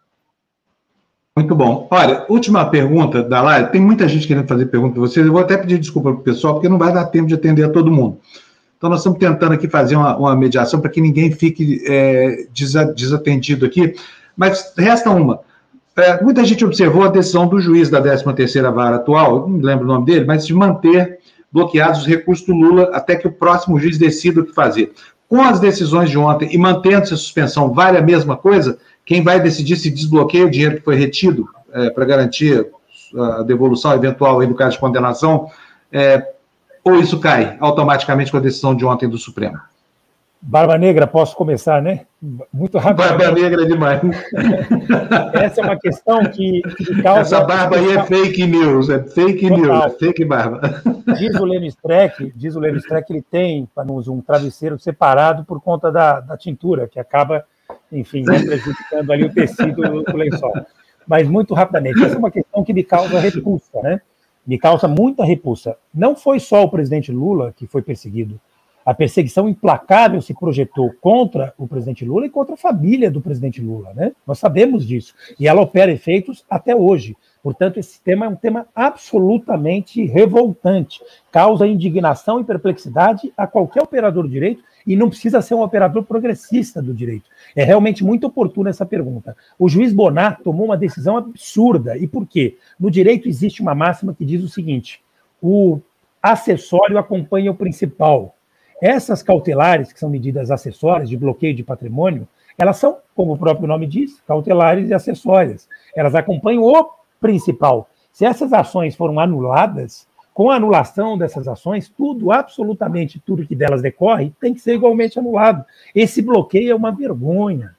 Muito bom. Olha, última pergunta da live. Tem muita gente querendo fazer pergunta para vocês. Eu vou até pedir desculpa para o pessoal, porque não vai dar tempo de atender a todo mundo. Então, nós estamos tentando aqui fazer uma mediação para que ninguém fique desatendido aqui. Mas resta uma. Muita gente observou a decisão do juiz da 13ª Vara atual, eu não me lembro o nome dele, mas de manter bloqueados os recursos do Lula até que o próximo juiz decida o que fazer. Com as decisões de ontem e mantendo-se a suspensão, vale a mesma coisa? Quem vai decidir se desbloqueia o dinheiro que foi retido para garantir a devolução eventual aí do caso de condenação, ou isso cai automaticamente com a decisão de ontem do Supremo?
Barba Negra, posso começar, né? Muito rápido.
Barba Negra é demais.
Essa é uma questão que causa...
Essa barba aí é fake news, é fake news, é fake barba.
Diz o Lênin Streck que ele tem um travesseiro separado por conta da tintura, que acaba, enfim, né, prejudicando ali o tecido do lençol. Mas, muito rapidamente, essa é uma questão que me causa repulsa, né? Me causa muita repulsa. Não foi só o presidente Lula que foi perseguido. A perseguição implacável se projetou contra o presidente Lula e contra a família do presidente Lula, né? Nós sabemos disso. E ela opera efeitos até hoje. Portanto, esse tema é um tema absolutamente revoltante. Causa indignação e perplexidade a qualquer operador do direito e não precisa ser um operador progressista do direito. É realmente muito oportuna essa pergunta. O juiz Bonar tomou uma decisão absurda. E por quê? No direito existe uma máxima que diz o seguinte: o acessório acompanha o principal. Essas cautelares, que são medidas acessórias de bloqueio de patrimônio, elas são, como o próprio nome diz, cautelares e acessórias. Elas acompanham o principal. Se essas ações foram anuladas, com a anulação dessas ações, absolutamente tudo que delas decorre, tem que ser igualmente anulado. Esse bloqueio é uma vergonha,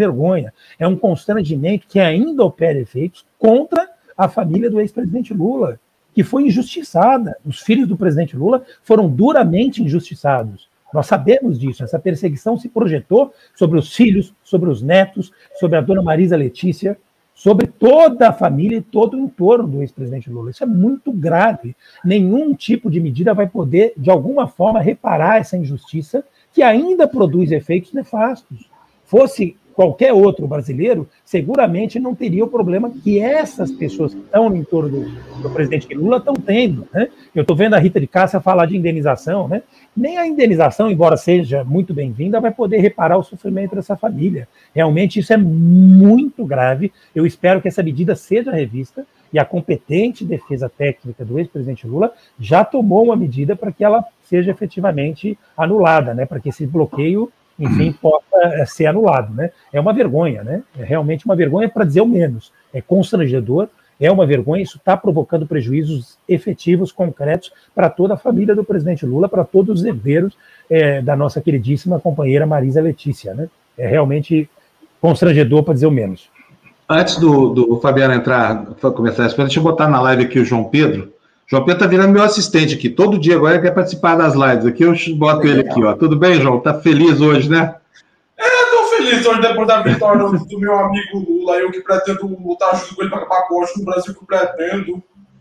é um constrangimento que ainda opera efeitos contra a família do ex-presidente Lula, que foi injustiçada. Os filhos do presidente Lula foram duramente injustiçados. Nós sabemos disso. Essa perseguição se projetou sobre os filhos, sobre os netos, sobre a dona Marisa Letícia, sobre toda a família e todo o entorno do ex-presidente Lula. Isso é muito grave. Nenhum tipo de medida vai poder, de alguma forma, reparar essa injustiça que ainda produz efeitos nefastos. Fosse qualquer outro brasileiro, seguramente não teria o problema que essas pessoas que estão no entorno do presidente Lula estão tendo, né? Eu estou vendo a Rita de Cássia falar de indenização, né? Nem a indenização, embora seja muito bem-vinda, vai poder reparar o sofrimento dessa família. Realmente isso é muito grave. Eu espero que essa medida seja revista e a competente defesa técnica do ex-presidente Lula já tomou uma medida para que ela seja efetivamente anulada, né? Para que esse bloqueio, enfim, possa ser anulado, né? É uma vergonha, né? É realmente uma vergonha, para dizer o menos. É constrangedor, é uma vergonha, isso está provocando prejuízos efetivos, concretos, para toda a família do presidente Lula, para todos os herdeiros da nossa queridíssima companheira Marisa Letícia, né? É realmente constrangedor, para dizer o menos.
Antes do Fabiano começar a responder, deixa eu botar na live aqui o João Pedro. João Pedro está virando meu assistente aqui. Todo dia agora ele quer participar das lives aqui. Eu boto ele aqui, ó. Tudo bem, João? Tá feliz hoje, né?
Estou feliz hoje depois da vitória do meu amigo Lula. Eu que pretendo lutar junto com ele para acabar com o Brasil que eu pretendo.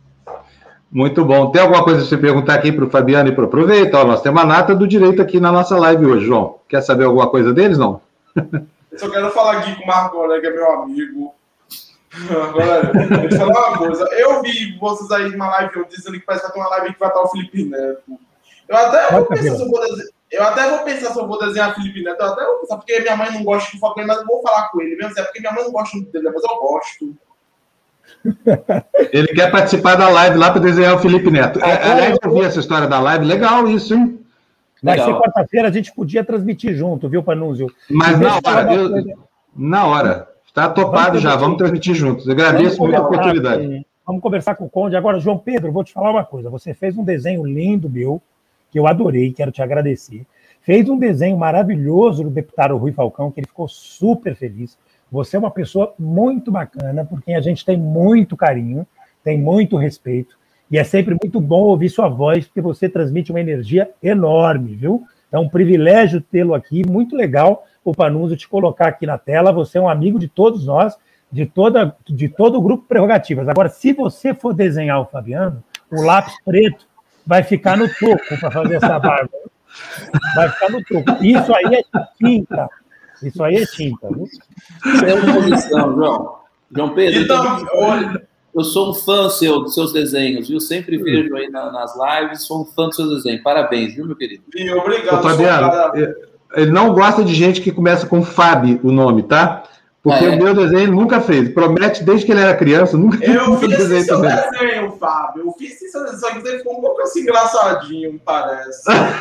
Muito bom. Tem alguma coisa para você perguntar aqui para o Fabiano e para aproveita? Ó, nós temos uma nata do direito aqui na nossa live hoje, João. Quer saber alguma coisa deles, não?
Eu só quero falar aqui com o Marco Aurélio, que é meu amigo. Galera, deixa eu falar uma coisa. Eu vi vocês aí numa live dizendo que parece que vai ter uma live que vai estar o Felipe Neto. Eu até vou pensar se eu vou desenhar Felipe Neto, eu até vou pensar, porque minha mãe não gosta de falar com ele, mas eu vou falar com ele mesmo, é porque minha mãe não gosta muito dele, mas eu gosto.
Ele quer participar da live lá para desenhar o Felipe Neto. Aliás, eu vi essa história da live, legal isso, hein?
Vai ser quarta-feira, a gente podia transmitir junto, viu, Panúzio?
Mas na hora, está topado já, vamos transmitir juntos. Eu agradeço muito a oportunidade.
Vamos conversar com o Conde. Agora, João Pedro, vou te falar uma coisa. Você fez um desenho lindo meu, que eu adorei, quero te agradecer. Fez um desenho maravilhoso do deputado Rui Falcão, que ele ficou super feliz. Você é uma pessoa muito bacana, por quem a gente tem muito carinho, tem muito respeito, e é sempre muito bom ouvir sua voz, porque você transmite uma energia enorme, viu? É um privilégio tê-lo aqui, muito legal o Panunzio te colocar aqui na tela. Você é um amigo de todos nós, de todo o grupo Prerrogativas. Agora, se você for desenhar o Fabiano, o lápis preto vai ficar no toco para fazer essa barba. Vai ficar no toco. Isso aí é tinta. Isso aí é tinta. Viu?
É uma posição, João Pedro. Então, eu sou um fã dos seus desenhos, viu? Sempre vejo aí nas lives, sou um fã dos seus desenhos. Parabéns, viu, meu querido?
Obrigado.
Fabiano, ele não gosta de gente que começa com Fábio, o nome, tá? Porque o meu desenho ele nunca fez. Promete desde que ele era criança, nunca fez.
Eu fiz esse seu desenho, Fábio. Eu fiz esse seu desenho, só que você ficou um pouco assim engraçadinho, me parece.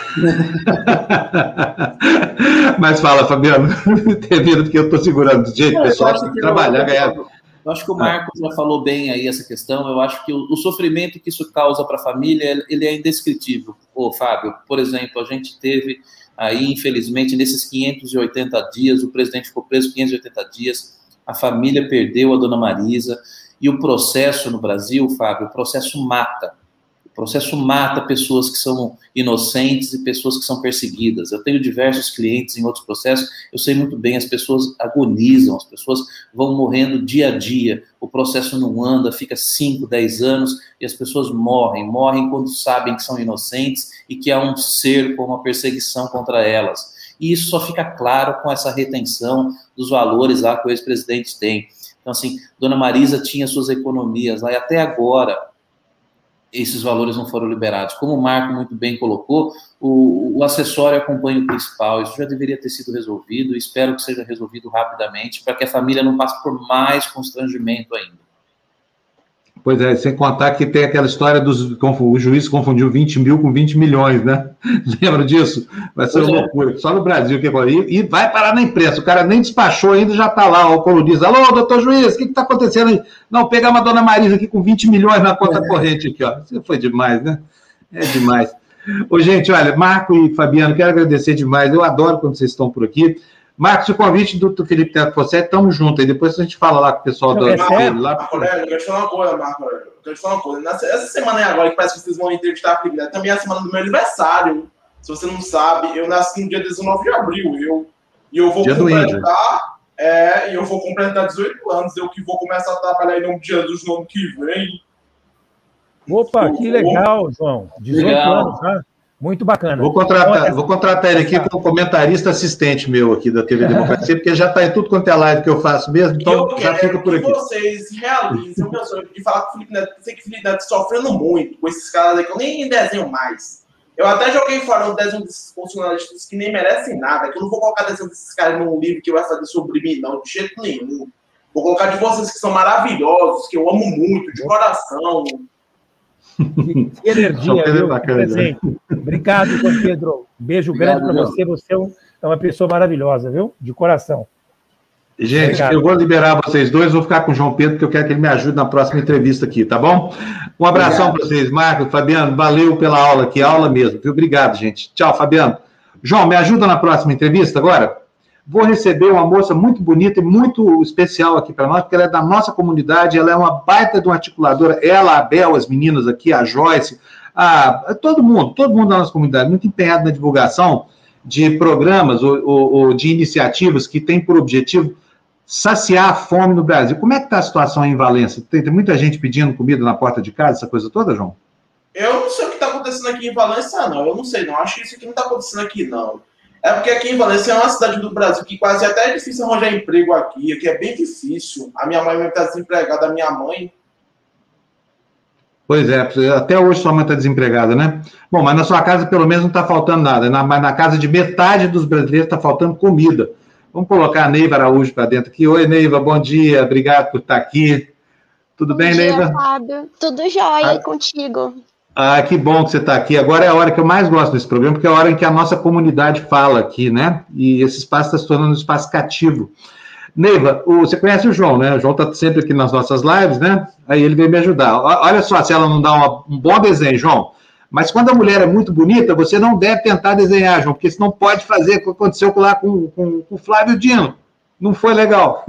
Mas fala, Fabiano, devido que eu estou segurando do jeito, pessoal, tem que trabalhar, ganhar.
Eu acho que o Marcos já falou bem aí essa questão. Eu acho que o sofrimento que isso causa para a família, ele é indescritível. Fábio, por exemplo, a gente teve aí, infelizmente, nesses 580 dias, o presidente ficou preso 580 dias, a família perdeu a dona Marisa, e o processo no Brasil, Fábio, o processo mata. O processo mata pessoas que são inocentes e pessoas que são perseguidas. Eu tenho diversos clientes em outros processos, eu sei muito bem, as pessoas agonizam, as pessoas vão morrendo dia a dia, o processo não anda, fica 5, 10 anos, e as pessoas morrem quando sabem que são inocentes e que há um cerco, uma perseguição contra elas. E isso só fica claro com essa retenção dos valores lá que o ex-presidente tem. Então, assim, dona Marisa tinha suas economias lá, e até agora esses valores não foram liberados. Como o Marco muito bem colocou, o acessório acompanha o principal. Isso já deveria ter sido resolvido, espero que seja resolvido rapidamente, para que a família não passe por mais constrangimento ainda.
Pois é, sem contar que tem aquela história o juiz confundiu 20 mil com 20 milhões, né? Lembra disso? Vai ser uma loucura. Só no Brasil que e vai parar na imprensa. O cara nem despachou ainda, já está lá, o colunista. Alô, doutor juiz, o que está acontecendo aí? Não, pegar uma dona Marisa aqui com 20 milhões na conta corrente aqui, ó. Isso foi demais, né? É demais. Ô, gente, olha, Marco e Fabiano, quero agradecer demais. Eu adoro quando vocês estão por aqui. Marcos, o convite do Felipe Neto Fossé, estamos juntos aí. Depois a gente fala lá com o pessoal do.
Marco, eu quero te falar uma coisa, Marco. Eu quero te falar uma coisa. Essa semana aí agora, que parece que vocês vão entrevistar o Felipe Neto, também é a semana do meu aniversário. Se você não sabe, eu nasci no dia 19 de abril. E eu vou completar. E eu vou completar 18 anos. Eu que vou começar a trabalhar em nome de Jesus no ano que vem.
Opa, que legal, João. 18 anos, tá? Muito bacana.
Vou contratar ele aqui como comentarista assistente meu aqui da TV Democracia, porque já está em tudo quanto é live que eu faço mesmo, então já fica por aqui.
Vocês realizem o meu sonho de falar com o Felipe Neto. Eu sei que o Felipe Neto está sofrendo muito com esses caras aí que eu nem desenho mais. Eu até joguei fora um desenho desses funcionalistas que nem merecem nada, que eu não vou colocar desenho desses caras num livro que vai fazer sobre mim, não, de jeito nenhum. Vou colocar de vocês que são maravilhosos, que eu amo muito, de coração.
Que energia, viu? Presente. Obrigado, João Pedro. Beijo grande para você. Você é uma pessoa maravilhosa, viu? De coração.
Gente, obrigado. Eu vou liberar vocês dois, vou ficar com o João Pedro, porque eu quero que ele me ajude na próxima entrevista aqui, tá bom? Um abração para vocês, Marco, Fabiano, valeu pela aula aqui, aula mesmo, viu? Obrigado, gente. Tchau, Fabiano. João, me ajuda na próxima entrevista agora? Vou receber uma moça muito bonita e muito especial aqui para nós, porque ela é da nossa comunidade, ela é uma baita de uma articuladora, ela, a Bel, as meninas aqui, a Joyce, todo mundo da nossa comunidade, muito empenhado na divulgação de programas ou de iniciativas que têm por objetivo saciar a fome no Brasil. Como é que está a situação aí em Valença? Tem muita gente pedindo comida na porta de casa, essa coisa toda, João?
Eu não sei o que está acontecendo aqui em Valença, não. Eu não sei, não. Acho que isso aqui não está acontecendo aqui, não. É porque aqui em Valença é uma cidade do Brasil que quase até é difícil arranjar emprego aqui é bem difícil. A minha mãe está desempregada, a minha mãe.
Pois é, até hoje sua mãe está desempregada, né? Bom, mas na sua casa pelo menos não está faltando nada, mas na casa de metade dos brasileiros está faltando comida. Vamos colocar a Neiva Araújo para dentro aqui. Oi, Neiva, bom dia, obrigado por estar aqui. Tudo bem, Neiva?
Bom dia, Fábio. Tudo jóia e contigo?
Que bom que você está aqui. Agora é a hora que eu mais gosto desse programa, porque é a hora em que a nossa comunidade fala aqui, né? E esse espaço está se tornando um espaço cativo. Neiva, você conhece o João, né? O João está sempre aqui nas nossas lives, né? Aí ele veio me ajudar. Olha só, se ela não dá um bom desenho, João. Mas quando a mulher é muito bonita, você não deve tentar desenhar, João, porque senão pode fazer o que aconteceu lá com o Flávio Dino. Não foi legal.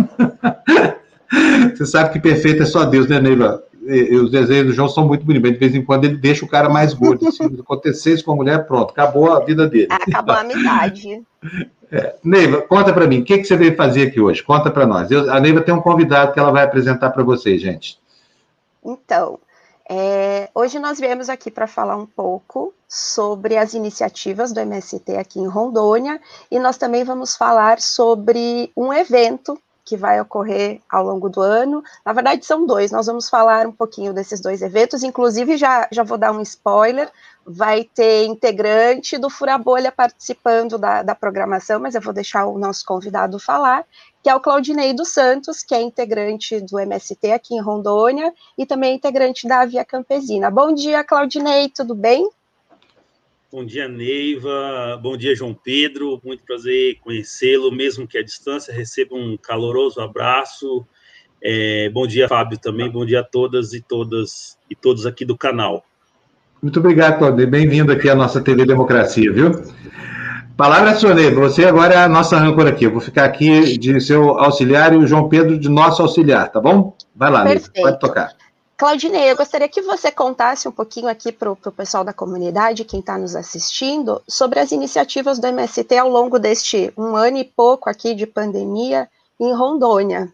Você sabe que perfeito é só Deus, né, Neiva? E os desenhos do João são muito bonitos, mas de vez em quando ele deixa o cara mais gordo. Se acontecer isso com a mulher, pronto, acabou a vida dele.
Acabou a amizade.
Neiva, conta para mim, o que você veio fazer aqui hoje? Conta para nós. A Neiva tem um convidado que ela vai apresentar para vocês, gente.
Então, hoje nós viemos aqui para falar um pouco sobre as iniciativas do MST aqui em Rondônia, e nós também vamos falar sobre um evento que vai ocorrer ao longo do ano. Na verdade, são dois, nós vamos falar um pouquinho desses dois eventos, inclusive já vou dar um spoiler, vai ter integrante do Fura Bolha participando da programação, mas eu vou deixar o nosso convidado falar, que é o Claudinei dos Santos, que é integrante do MST aqui em Rondônia, e também integrante da Via Campesina. Bom dia, Claudinei, tudo bem?
Bom dia, Neiva. Bom dia, João Pedro. Muito prazer conhecê-lo, mesmo que à distância. Receba um caloroso abraço. Bom dia, Fábio, também. Bom dia a todas e todos aqui do canal.
Muito obrigado, Claudinei. Bem-vindo aqui à nossa TV Democracia, viu? Palavra é sua, Neiva. Você agora é a nossa âncora aqui. Eu vou ficar aqui de seu auxiliar e o João Pedro de nosso auxiliar, tá bom? Vai lá, Neiva. Pode tocar.
Claudinei, eu gostaria que você contasse um pouquinho aqui para o pessoal da comunidade, quem está nos assistindo, sobre as iniciativas do MST ao longo deste 1 ano e pouco aqui de pandemia em Rondônia.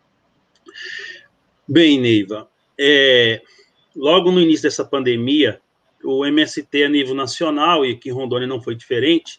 Bem, Neiva, logo no início dessa pandemia, o MST a nível nacional, e aqui em Rondônia não foi diferente,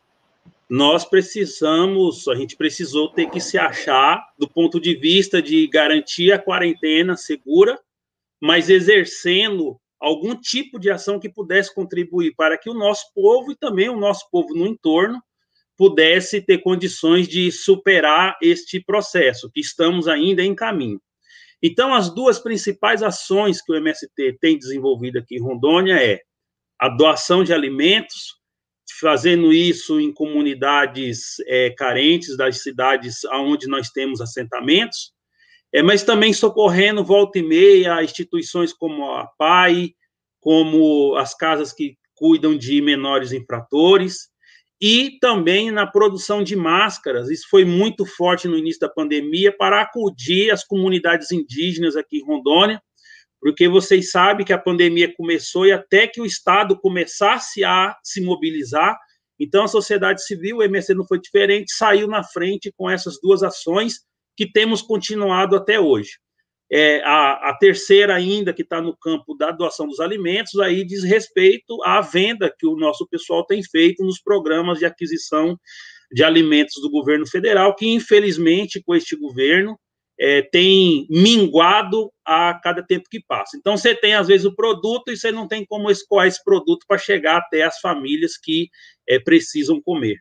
a gente precisou ter que se achar do ponto de vista de garantir a quarentena segura, mas exercendo algum tipo de ação que pudesse contribuir para que o nosso povo e também o nosso povo no entorno pudesse ter condições de superar este processo, que estamos ainda em caminho. Então, as duas principais ações que o MST tem desenvolvido aqui em Rondônia é a doação de alimentos, fazendo isso em comunidades carentes das cidades onde nós temos assentamentos, mas também socorrendo volta e meia instituições como a PAI, como as casas que cuidam de menores infratores, e também na produção de máscaras. Isso foi muito forte no início da pandemia para acudir as comunidades indígenas aqui em Rondônia, porque vocês sabem que a pandemia começou e até que o Estado começasse a se mobilizar, então a sociedade civil, o MST não foi diferente, saiu na frente com essas duas ações que temos continuado até hoje. A terceira ainda, que está no campo da doação dos alimentos, aí diz respeito à venda que o nosso pessoal tem feito nos programas de aquisição de alimentos do governo federal, que infelizmente com este governo tem minguado a cada tempo que passa. Então você tem às vezes o produto e você não tem como escoar esse produto para chegar até as famílias que precisam comer.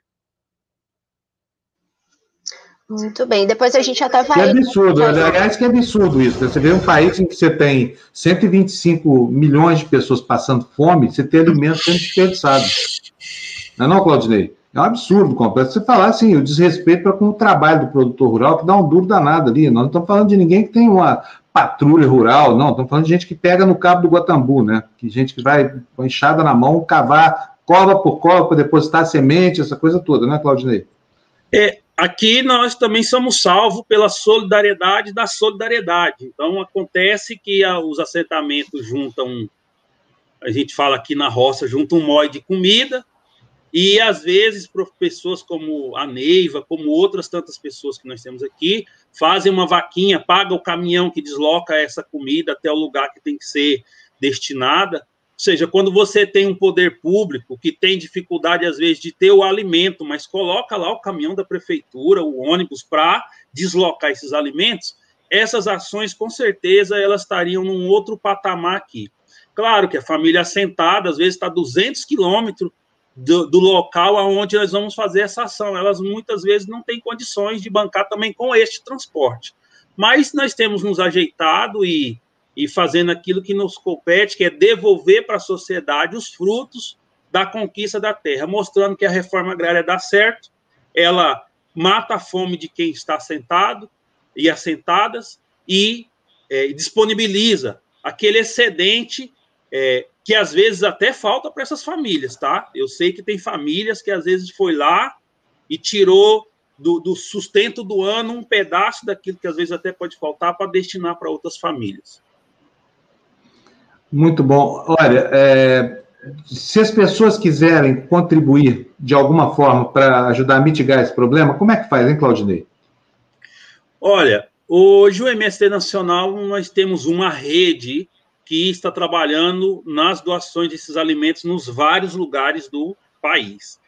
Muito bem, depois a gente até vai...
Que absurdo, aliás, que absurdo isso. Você vê um país em que você tem 125 milhões de pessoas passando fome, você tem alimentos sendo desperdiçados. Não, Claudinei? É um absurdo completo. Você falar assim, o desrespeito para com o trabalho do produtor rural, que dá um duro danado ali. Nós não estamos falando de ninguém que tem uma patrulha rural, não. Estamos falando de gente que pega no cabo do Guatambu, né? Que gente que vai com a enxada na mão, cavar cova por cova para depositar semente, essa coisa toda, né, Claudinei?
Aqui nós também somos salvos pela solidariedade da solidariedade. Então, acontece que os assentamentos juntam, a gente fala aqui na roça, juntam um mói de comida, e às vezes pessoas como a Neiva, como outras tantas pessoas que nós temos aqui, fazem uma vaquinha, paga o caminhão que desloca essa comida até o lugar que tem que ser destinada. Ou seja, quando você tem um poder público que tem dificuldade, às vezes, de ter o alimento, mas coloca lá o caminhão da prefeitura, o ônibus, para deslocar esses alimentos, essas ações, com certeza, elas estariam num outro patamar aqui. Claro que a família assentada, às vezes, está a 200 quilômetros do local aonde nós vamos fazer essa ação. Elas, muitas vezes, não têm condições de bancar também com este transporte. Mas nós temos nos ajeitado e fazendo aquilo que nos compete, que é devolver para a sociedade os frutos da conquista da terra, mostrando que a reforma agrária dá certo, ela mata a fome de quem está assentado e assentadas e disponibiliza aquele excedente que às vezes até falta para essas famílias, tá? Eu sei que tem famílias que às vezes foi lá e tirou do sustento do ano um pedaço daquilo que às vezes até pode faltar para destinar para outras famílias.
Muito bom. Olha, se as pessoas quiserem contribuir de alguma forma para ajudar a mitigar esse problema, como é que faz, hein, Claudinei?
Olha, hoje o MST Nacional, nós temos uma rede que está trabalhando nas doações desses alimentos nos vários lugares do país.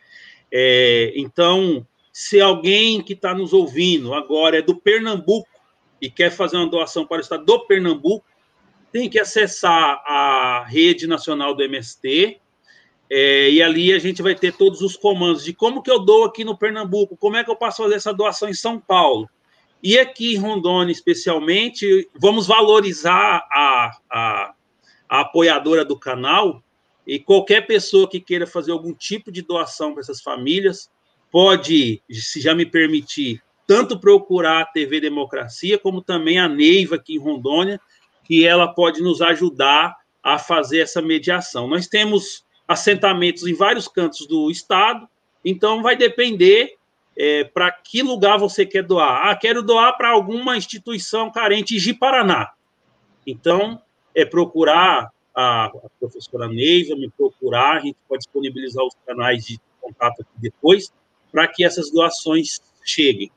Então, se alguém que está nos ouvindo agora é do Pernambuco e quer fazer uma doação para o estado do Pernambuco, tem que acessar a rede nacional do MST, e ali a gente vai ter todos os comandos de como que eu dou aqui no Pernambuco, como é que eu posso fazer essa doação em São Paulo. E aqui em Rondônia, especialmente, vamos valorizar a apoiadora do canal, e qualquer pessoa que queira fazer algum tipo de doação para essas famílias pode, se já me permitir, tanto procurar a TV Democracia, como também a Neiva aqui em Rondônia, que ela pode nos ajudar a fazer essa mediação. Nós temos assentamentos em vários cantos do estado, então vai depender para que lugar você quer doar. Quero doar para alguma instituição carente de Ji-Paraná. Então, procurar a professora Neiva, me procurar, a gente pode disponibilizar os canais de contato aqui depois, para que essas doações cheguem.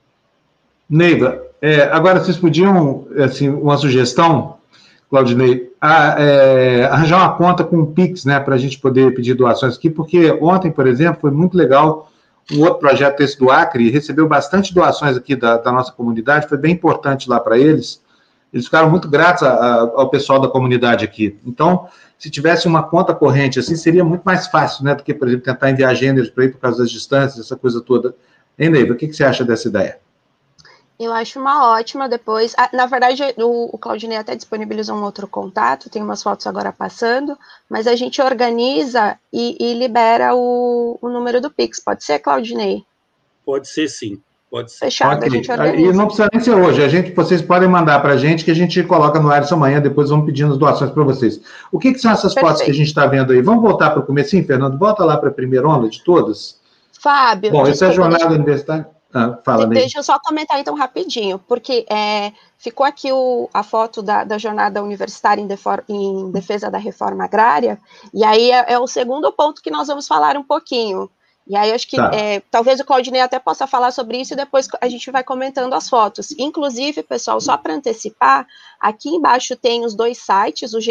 Neiva, agora vocês podiam, assim, uma sugestão, Claudinei, arranjar uma conta com o Pix, né, para a gente poder pedir doações aqui, porque ontem, por exemplo, foi muito legal um outro projeto esse do Acre, recebeu bastante doações aqui da nossa comunidade, foi bem importante lá para eles. Eles ficaram muito gratos ao pessoal da comunidade aqui. Então, se tivesse uma conta corrente assim, seria muito mais fácil, né, do que, por exemplo, tentar enviar gêneros para ir por causa das distâncias, essa coisa toda. Hein, Neiva, o que você acha dessa ideia?
Eu acho uma ótima depois. Na verdade, o Claudinei até disponibilizou um outro contato, tem umas fotos agora passando, mas a gente organiza e libera o número do Pix. Pode ser, Claudinei?
Pode ser, sim. Pode ser.
Fechado, okay. A gente organiza.
E não precisa nem ser hoje. Vocês podem mandar para a gente, que a gente coloca no ar essa manhã, depois vamos pedindo as doações para vocês. O que são essas fotos que a gente está vendo aí? Vamos voltar para o comecinho, Fernando? Volta lá para a primeira onda de todas.
Fábio.
Bom, essa é a jornada universitária. Fala,
deixa eu só comentar então rapidinho, porque ficou aqui a foto da jornada universitária em defesa da reforma agrária, e aí é o segundo ponto que nós vamos falar um pouquinho. E aí acho que talvez o Claudinei até possa falar sobre isso e depois a gente vai comentando as fotos. Inclusive, pessoal, só para antecipar, aqui embaixo tem os dois sites, o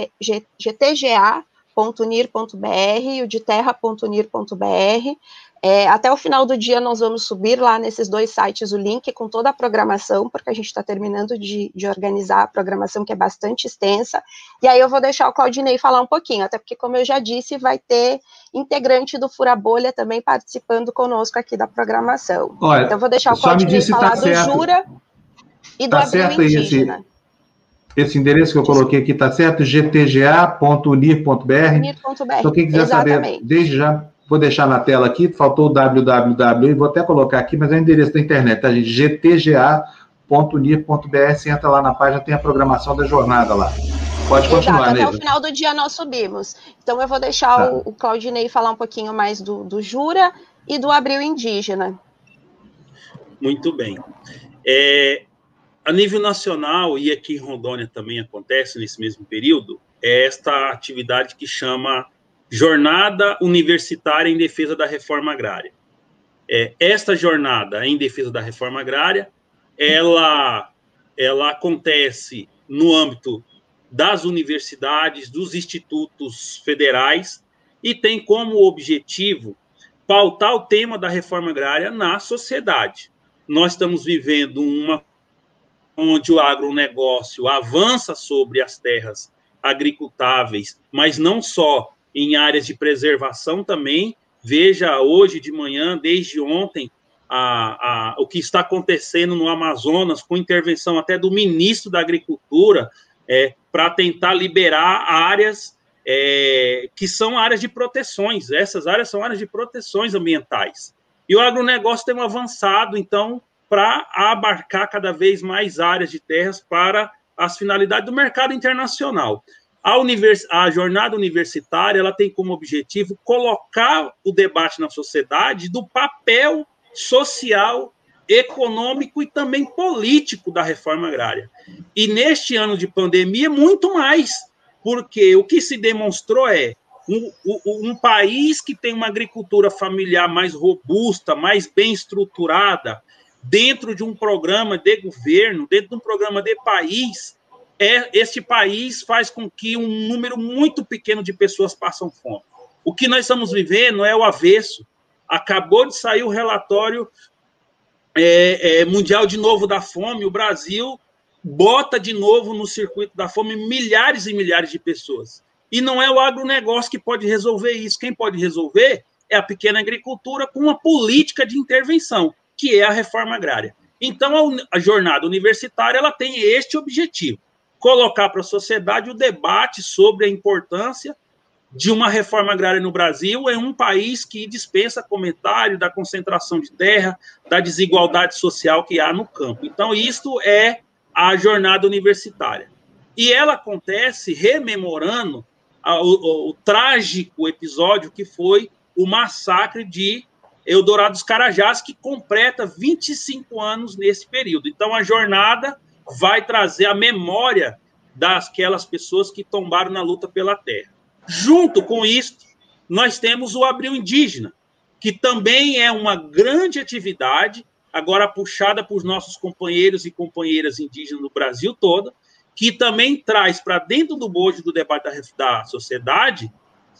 gtga.unir.br e o de terra.unir.br. Até o final do dia nós vamos subir lá nesses dois sites o link com toda a programação, porque a gente está terminando de organizar a programação, que é bastante extensa, e aí eu vou deixar o Claudinei falar um pouquinho, até porque, como eu já disse, vai ter integrante do Fura Bolha também participando conosco aqui da programação.
Olha,
então eu vou deixar o Claudinei falar do Jura e do Abril Indígena.
Esse endereço que eu coloquei aqui está certo? gtga.unir.br. Então quem quiser saber, desde já... Vou deixar na tela aqui, faltou o www, vou até colocar aqui, mas é o endereço da internet, tá, gente? gtga.unir.br, você entra lá na página, tem a programação da jornada lá. Pode continuar,
Neiva. Até o final do dia nós subimos. Então eu vou deixar o Claudinei falar um pouquinho mais do Jura e do Abril Indígena.
Muito bem. A nível nacional, e aqui em Rondônia também acontece nesse mesmo período, é esta atividade que chama Jornada Universitária em Defesa da Reforma Agrária. Esta jornada em defesa da reforma agrária, ela acontece no âmbito das universidades, dos institutos federais, e tem como objetivo pautar o tema da reforma agrária na sociedade. Nós estamos vivendo onde o agronegócio avança sobre as terras agricultáveis, mas não só em áreas de preservação também. Veja hoje de manhã, desde ontem, o que está acontecendo no Amazonas, com intervenção até do ministro da Agricultura, para tentar liberar áreas que são áreas de proteções. Essas áreas são áreas de proteções ambientais. E o agronegócio tem avançado, então, para abarcar cada vez mais áreas de terras para as finalidades do mercado internacional. A jornada universitária ela tem como objetivo colocar o debate na sociedade do papel social, econômico e também político da reforma agrária. E neste ano de pandemia, muito mais, porque o que se demonstrou um país que tem uma agricultura familiar mais robusta, mais bem estruturada, dentro de um programa de governo, dentro de um programa de país, este país faz com que um número muito pequeno de pessoas passam fome. O que nós estamos vivendo é o avesso. Acabou de sair o relatório mundial de novo da fome, o Brasil bota de novo no circuito da fome milhares e milhares de pessoas. E não é o agronegócio que pode resolver isso. Quem pode resolver é a pequena agricultura com uma política de intervenção, que é a reforma agrária. Então, a jornada universitária ela tem este objetivo, colocar para a sociedade o debate sobre a importância de uma reforma agrária no Brasil em um país que dispensa comentário da concentração de terra, da desigualdade social que há no campo. Então, isto é a jornada universitária. E ela acontece rememorando o trágico episódio que foi o massacre de Eldorado dos Carajás, que completa 25 anos nesse período. Então, a jornada vai trazer a memória daquelas pessoas que tombaram na luta pela terra. Junto com isso, nós temos o Abril Indígena, que também é uma grande atividade, agora puxada por nossos companheiros e companheiras indígenas do Brasil todo, que também traz para dentro do bojo do debate da sociedade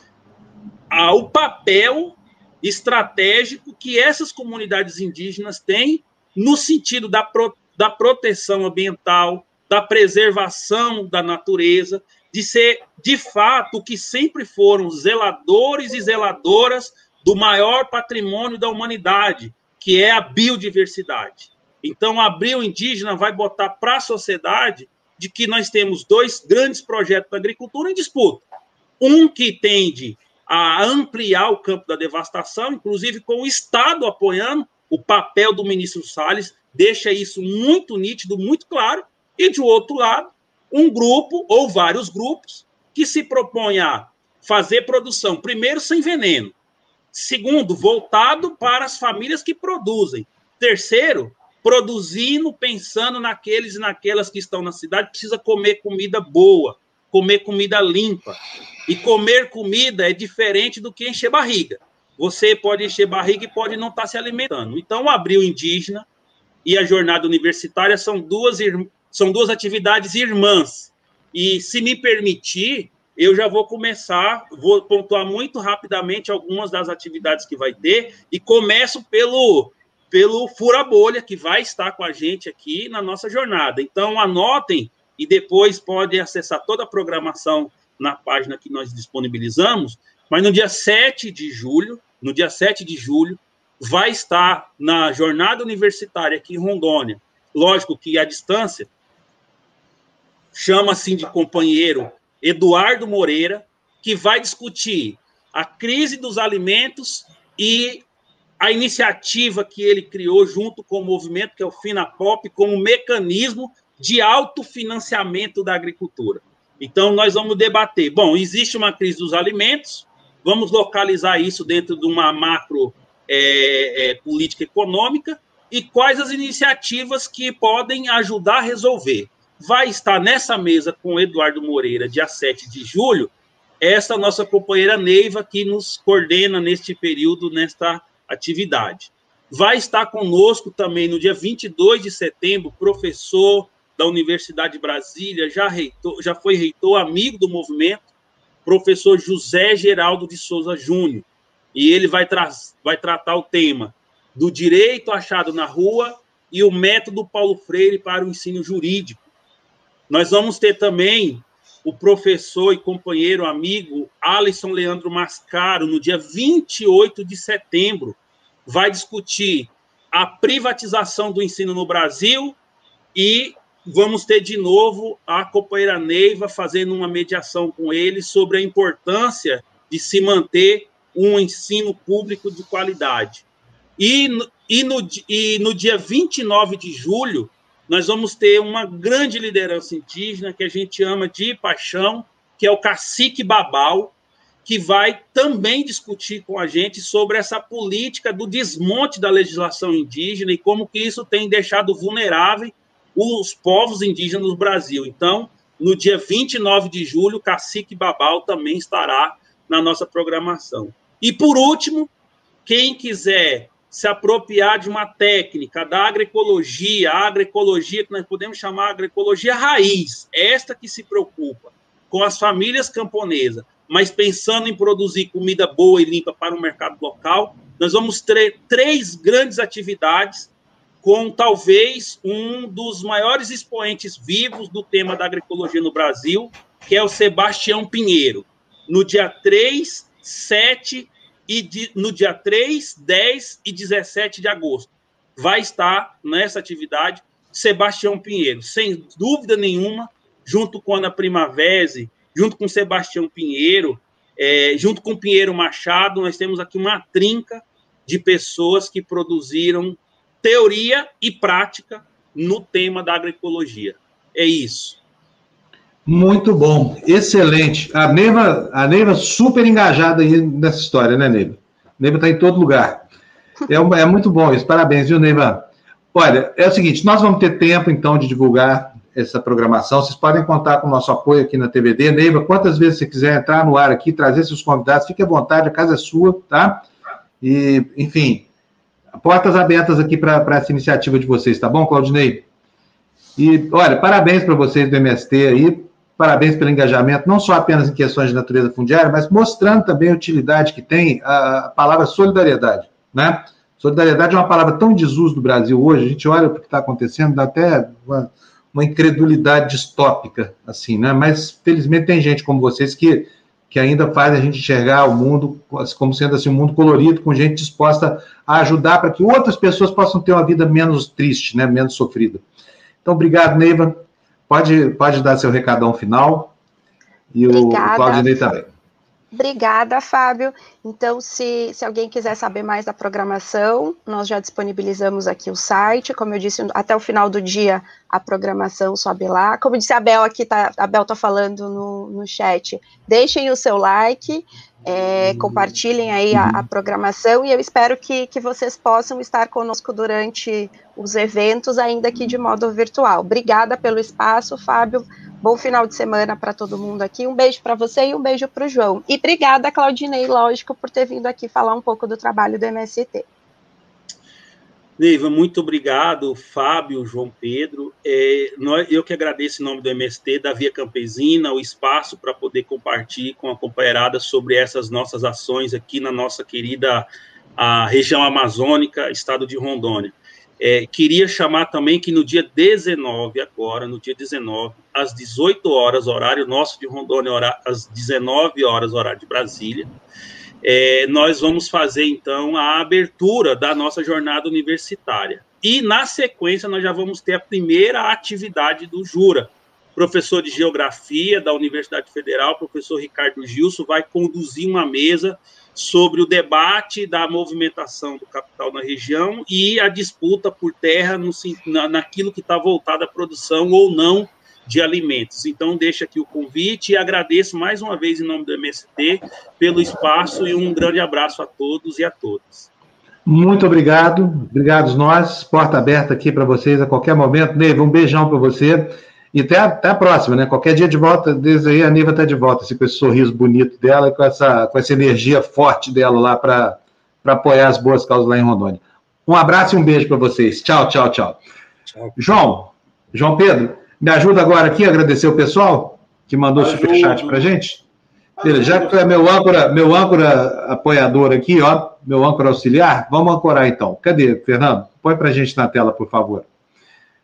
o papel estratégico que essas comunidades indígenas têm no sentido da proteção ambiental, da preservação da natureza, de ser, de fato, o que sempre foram zeladores e zeladoras do maior patrimônio da humanidade, que é a biodiversidade. Então, o Abril Indígena vai botar para a sociedade de que nós temos dois grandes projetos da agricultura em disputa. Um que tende a ampliar o campo da devastação, inclusive com o Estado apoiando, o papel do ministro Salles deixa isso muito nítido, muito claro, e, de outro lado, um grupo ou vários grupos que se propõem a fazer produção, primeiro, sem veneno, segundo, voltado para as famílias que produzem, terceiro, produzindo, pensando naqueles e naquelas que estão na cidade, precisa comer comida boa, comer comida limpa. E comer comida é diferente do que encher barriga. Você pode encher barriga e pode não estar se alimentando. Então, o Abril Indígena e a jornada universitária são duas atividades irmãs. E, se me permitir, eu já vou pontuar muito rapidamente algumas das atividades que vai ter, e começo pelo Fura Bolha, que vai estar com a gente aqui na nossa jornada. Então, anotem e depois podem acessar toda a programação na página que nós disponibilizamos, mas no dia 7 de julho, vai estar na jornada universitária aqui em Rondônia. Lógico que a distância chama assim de companheiro Eduardo Moreira, que vai discutir a crise dos alimentos e a iniciativa que ele criou junto com o movimento, que é o FINAPOP, como mecanismo de autofinanciamento da agricultura. Então, nós vamos debater. Bom, existe uma crise dos alimentos, vamos localizar isso dentro de uma macro política econômica e quais as iniciativas que podem ajudar a resolver. Vai estar nessa mesa com o Eduardo Moreira, dia 7 de julho, essa nossa companheira Neiva, que nos coordena neste período, nesta atividade. Vai estar conosco também no dia 22 de setembro, professor da Universidade de Brasília, já foi reitor, amigo do movimento, professor José Geraldo de Souza Júnior. E ele vai tratar o tema do direito achado na rua e o método Paulo Freire para o ensino jurídico. Nós vamos ter também o professor e companheiro, amigo Alisson Leandro Mascaro, no dia 28 de setembro, vai discutir a privatização do ensino no Brasil e vamos ter de novo a companheira Neiva fazendo uma mediação com ele sobre a importância de se manter um ensino público de qualidade. E no dia 29 de julho, nós vamos ter uma grande liderança indígena que a gente ama de paixão, que é o Cacique Babau, que vai também discutir com a gente sobre essa política do desmonte da legislação indígena e como que isso tem deixado vulnerável os povos indígenas no Brasil. Então, no dia 29 de julho, o Cacique Babau também estará na nossa programação. E, por último, quem quiser se apropriar de uma técnica da agroecologia, a agroecologia que nós podemos chamar de agroecologia raiz, esta que se preocupa com as famílias camponesas, mas pensando em produzir comida boa e limpa para o mercado local, nós vamos ter 3 grandes atividades com talvez um dos maiores expoentes vivos do tema da agroecologia no Brasil, que é o Sebastião Pinheiro, no dia 3, 7 no dia 3, 10 e 17 de agosto. Vai estar nessa atividade Sebastião Pinheiro, sem dúvida nenhuma, junto com Ana Primavera, junto com Sebastião Pinheiro, junto com Pinheiro Machado, nós temos aqui uma trinca de pessoas que produziram teoria e prática no tema da agroecologia. É isso.
Muito bom, excelente. A Neiva super engajada aí nessa história, né, Neiva? Neiva está em todo lugar. É muito bom isso, parabéns, viu, Neiva? Olha, é o seguinte, nós vamos ter tempo, então, de divulgar essa programação. Vocês podem contar com o nosso apoio aqui na TVD. Neiva, quantas vezes você quiser entrar no ar aqui, trazer seus convidados, fique à vontade, a casa é sua, tá? E, enfim, portas abertas aqui para essa iniciativa de vocês, tá bom, Claudinei? E, olha, parabéns para vocês do MST aí, parabéns pelo engajamento, não só apenas em questões de natureza fundiária, mas mostrando também a utilidade que tem a palavra solidariedade, né? Solidariedade é uma palavra tão em desuso do Brasil hoje, a gente olha para o que está acontecendo, dá até uma incredulidade distópica, assim, né? Mas, felizmente, tem gente como vocês que ainda faz a gente enxergar o mundo como sendo assim, um mundo colorido, com gente disposta a ajudar para que outras pessoas possam ter uma vida menos triste, né? Menos sofrida. Então, obrigado, Neiva. Pode dar seu recadão final. E o Claudinei também.
Obrigada, Fábio. Então, se alguém quiser saber mais da programação, nós já disponibilizamos aqui o site. Como eu disse, até o final do dia, a programação sobe lá. Como disse a Bel aqui, a Bel está falando no chat, deixem o seu like, compartilhem aí a programação, e eu espero que vocês possam estar conosco durante os eventos, ainda aqui de modo virtual. Obrigada pelo espaço, Fábio. Bom final de semana para todo mundo aqui. Um beijo para você e um beijo para o João. E obrigada, Claudinei, lógico, por ter vindo aqui falar um pouco do trabalho do MST.
Neiva, muito obrigado, Fábio, João Pedro. Eu que agradeço em nome do MST, da Via Campesina, o espaço para poder compartilhar com a companheirada sobre essas nossas ações aqui na nossa querida região amazônica, estado de Rondônia. Queria chamar também que no dia 19, agora, no dia 19, às 18 horas, horário nosso de Rondônia, às 19 horas, horário de Brasília, nós vamos fazer, então, a abertura da nossa jornada universitária. E, na sequência, nós já vamos ter a primeira atividade do Jura. Professor de Geografia da Universidade Federal, professor Ricardo Gilson, vai conduzir uma mesa sobre o debate da movimentação do capital na região e a disputa por terra naquilo que está voltado à produção ou não de alimentos. Então, deixo aqui o convite e agradeço mais uma vez em nome do MST pelo espaço e um grande abraço a todos e a todas.
Muito obrigado, obrigados nós, porta aberta aqui para vocês a qualquer momento. Neiva, um beijão para você e até a próxima, né? Qualquer dia de volta, desde aí a Neiva está de volta, assim, com esse sorriso bonito dela e com essa energia forte dela lá para apoiar as boas causas lá em Rondônia. Um abraço e um beijo para vocês. Tchau, tchau, tchau. Tchau. João Pedro, me ajuda agora aqui a agradecer o pessoal que mandou superchat para a gente. Já que tu é meu âncora apoiador aqui, ó, meu âncora auxiliar, vamos ancorar então. Cadê, Fernando? Põe para a gente na tela, por favor.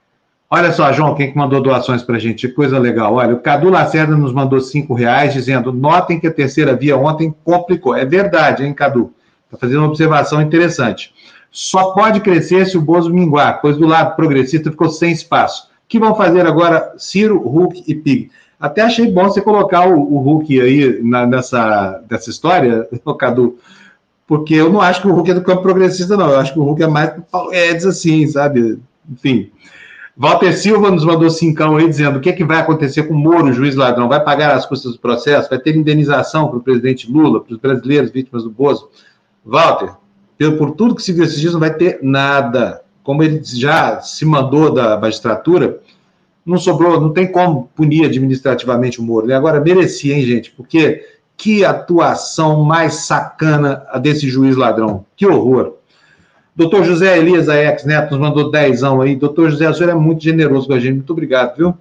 Olha só, João, quem que mandou doações para a gente, que coisa legal. Olha, o Cadu Lacerda nos mandou R$5, dizendo, notem que a terceira via ontem complicou. É verdade, hein, Cadu? Está fazendo uma observação interessante. Só pode crescer se o Bozo minguar, pois do lado progressista ficou sem espaço. O que vão fazer agora Ciro, Huck e Pig? Até achei bom você colocar o Huck aí nessa história, Cadu, porque eu não acho que o Huck é do campo progressista, não. Eu acho que o Huck é mais assim, sabe? Enfim. Walter Silva nos mandou 5 aí, dizendo o que vai acontecer com o Moro, juiz ladrão? Vai pagar as custas do processo? Vai ter indenização para o presidente Lula, para os brasileiros vítimas do Bozo? Walter, por tudo que se viu esses dias, não vai ter nada. Como ele já se mandou da magistratura, não sobrou, não tem como punir administrativamente o Moro. Ele agora merecia, hein, gente? Porque que atuação mais sacana a desse juiz ladrão. Que horror. Doutor José Elias Aex Neto nos mandou 10 aí. Doutor José, o senhor é muito generoso com a gente. Muito obrigado, viu?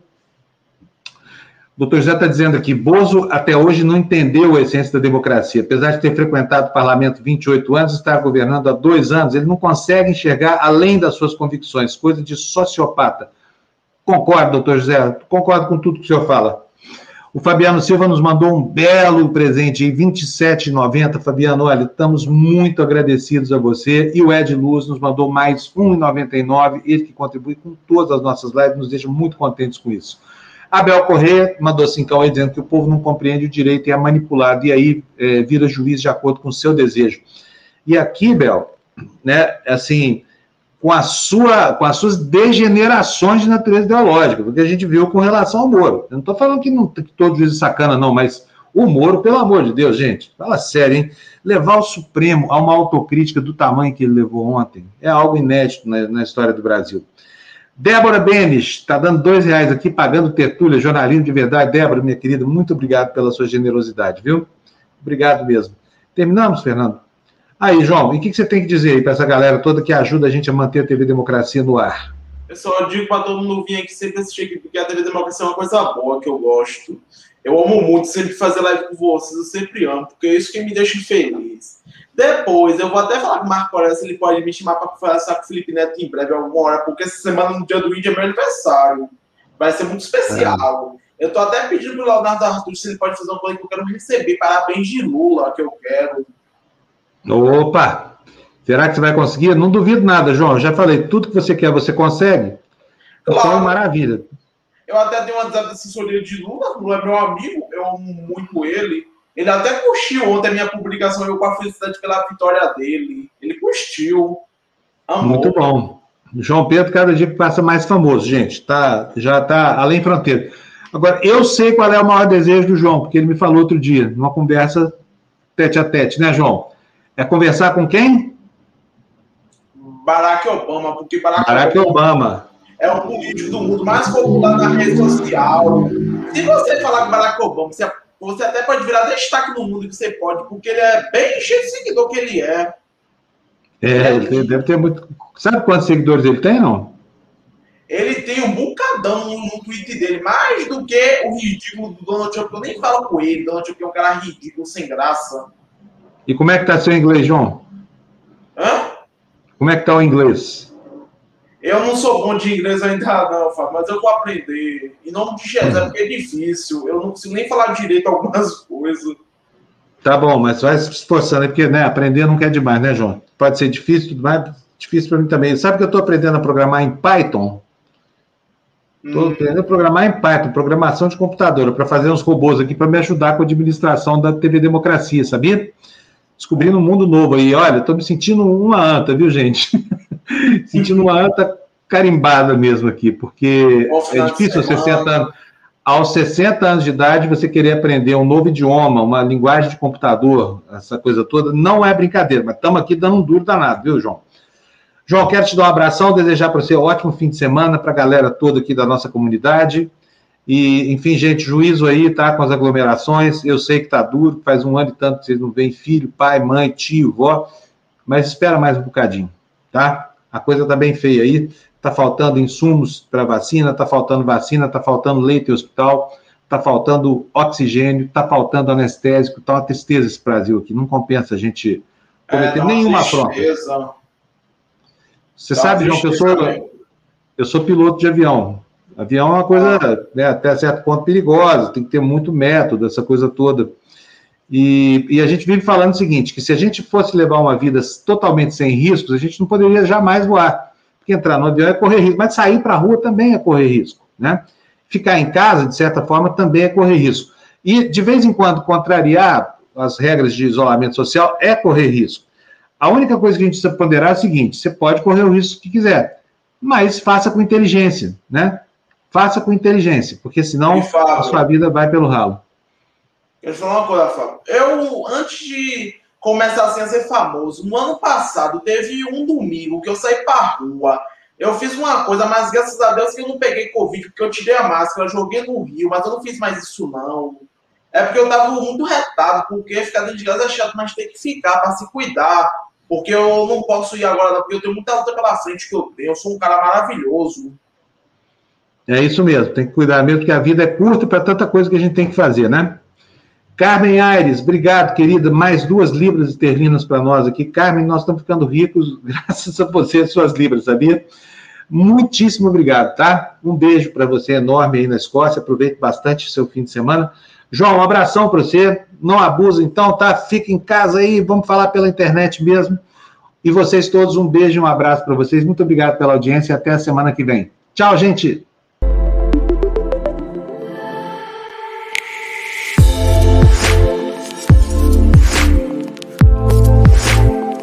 Doutor José está dizendo aqui, Bozo até hoje não entendeu a essência da democracia. Apesar de ter frequentado o parlamento 28 anos, estar governando há 2 anos, ele não consegue enxergar além das suas convicções, coisa de sociopata. Concordo, doutor José, concordo com tudo que o senhor fala. O Fabiano Silva nos mandou um belo presente, R$27,90. Fabiano, olha, estamos muito agradecidos a você. E o Ed Luz nos mandou mais R$1,99. Ele que contribui com todas as nossas lives, nos deixa muito contentes com isso. Abel Corrêa mandou 5 aí, dizendo que o povo não compreende o direito e é manipulado, e aí vira juiz de acordo com o seu desejo. E aqui, Bel, né, assim, com as suas degenerações de natureza ideológica, porque a gente viu com relação ao Moro. Eu não estou falando que todo juiz é sacana, não, mas o Moro, pelo amor de Deus, gente, fala sério, hein? Levar o Supremo a uma autocrítica do tamanho que ele levou ontem é algo inédito na história do Brasil. Débora Benes, está dando R$2 aqui, pagando tertúlia, jornalismo de verdade. Débora, minha querida, muito obrigado pela sua generosidade, viu? Obrigado mesmo. Terminamos, Fernando? Aí, João, e o que você tem que dizer aí para essa galera toda que ajuda a gente a manter a TV Democracia no ar?
Eu só digo para todo mundo vir aqui sempre assistir aqui, porque a TV Democracia é uma coisa boa, que eu gosto. Eu amo muito sempre fazer live com vocês, eu sempre amo, porque é isso que me deixa feliz. Depois, eu vou até falar com o Marco Aurélio se ele pode me chamar para conversar com o Felipe Neto em breve, alguma hora, porque essa semana, no dia do índio, é meu aniversário. Vai ser muito especial. Eu tô até pedindo pro Leonardo Arthur se ele pode fazer uma coisa que eu quero receber. Parabéns de Lula, que eu quero.
Opa! Será que você vai conseguir? Não duvido nada, João. Eu já falei, tudo que você quer, você consegue? Então,
Claro.
Maravilha.
Eu até tenho uma WhatsApp da assessoria de Lula. Lula é meu amigo, eu amo muito ele. Ele até curtiu ontem a minha publicação, eu com a felicidade pela vitória dele. Ele curtiu. Amor.
Muito bom. João Pedro, cada dia que passa mais famoso, gente. Já está além fronteira. Agora, eu sei qual é o maior desejo do João, porque ele me falou outro dia, numa conversa tete a tete, né, João? É conversar com quem?
Barack Obama, porque
Barack Obama
é o político do mundo mais popular na rede social. Se você falar com Barack Obama, você até pode virar destaque no mundo, que você pode, porque ele é bem cheio de seguidor que ele é.
Ele deve ter muito... Sabe quantos seguidores ele tem, não?
Ele tem um bocadão no tweet dele, mais do que o ridículo do Donald Trump. Eu nem falo com ele, Donald Trump é um cara ridículo, sem graça.
E como é que tá seu inglês, João?
Hã?
Como é que tá o inglês?
Eu não sou bom de inglês ainda não, Fábio, mas eu vou aprender. Em nome de Jesus, porque é difícil. Eu não consigo nem falar direito algumas coisas.
Tá bom, mas vai se esforçando, porque né, aprender não quer demais, né, João? Pode ser difícil, tudo mais, difícil para mim também. Sabe que eu estou aprendendo a programar em Python? Estou aprendendo a programar em Python, programação de computadora, para fazer uns robôs aqui para me ajudar com a administração da TV Democracia, sabia? Descobrindo um mundo novo aí. Olha, estou me sentindo uma anta, viu, gente? Sentindo uma anta carimbada mesmo aqui, porque é difícil aos 60 anos. Aos 60 anos de idade, você querer aprender um novo idioma, uma linguagem de computador, essa coisa toda, não é brincadeira, mas estamos aqui dando um duro danado, viu, João? João, quero te dar um abração, desejar para você um ótimo fim de semana, para a galera toda aqui da nossa comunidade. E, enfim, gente, juízo aí, tá, com as aglomerações. Eu sei que tá duro, faz 1 ano e tanto que vocês não veem filho, pai, mãe, tio, vó, mas espera mais um bocadinho, tá? A coisa tá bem feia aí. Está faltando insumos para vacina, está faltando vacina, está faltando leite em hospital, está faltando oxigênio, está faltando anestésico, está uma tristeza esse Brasil aqui, não compensa a gente cometer nenhuma afronta. Você sabe, João, que eu sou... eu sou piloto de avião. Avião é uma coisa, né, até certo ponto perigosa, tem que ter muito método, essa coisa toda. E a gente vive falando o seguinte, que se a gente fosse levar uma vida totalmente sem riscos, a gente não poderia jamais voar. Porque entrar no avião é correr risco, mas sair para a rua também é correr risco, né? Ficar em casa, de certa forma, também é correr risco. E, de vez em quando, contrariar as regras de isolamento social é correr risco. A única coisa que a gente precisa ponderar é o seguinte, você pode correr o risco que quiser, mas faça com inteligência, né? Faça com inteligência, porque senão a sua vida vai pelo ralo.
Deixa eu falar uma coisa, Fábio. Eu, antes de começar assim a ser famoso, no ano passado, teve um domingo que eu saí pra rua. Eu fiz uma coisa, mas graças a Deus que eu não peguei Covid, porque eu tirei a máscara, eu joguei no Rio, mas eu não fiz mais isso, não. É porque eu tava muito retado, porque ficar dentro de casa é chato, mas tem que ficar pra se cuidar. Porque eu não posso ir agora, não, porque eu tenho muita luta pela frente que eu tenho. Eu sou um cara maravilhoso.
É isso mesmo, tem que cuidar mesmo, porque a vida é curta para tanta coisa que a gente tem que fazer, né? Carmen Aires, obrigado, querida. Mais 2 libras esterlinas para nós aqui. Carmen, nós estamos ficando ricos graças a você e suas libras, sabia? Muitíssimo obrigado, tá? Um beijo para você enorme aí na Escócia. Aproveite bastante o seu fim de semana. João, um abração para você. Não abusa então, tá? Fica em casa aí, vamos falar pela internet mesmo. E vocês todos, um beijo e um abraço para vocês. Muito obrigado pela audiência e até a semana que vem. Tchau, gente!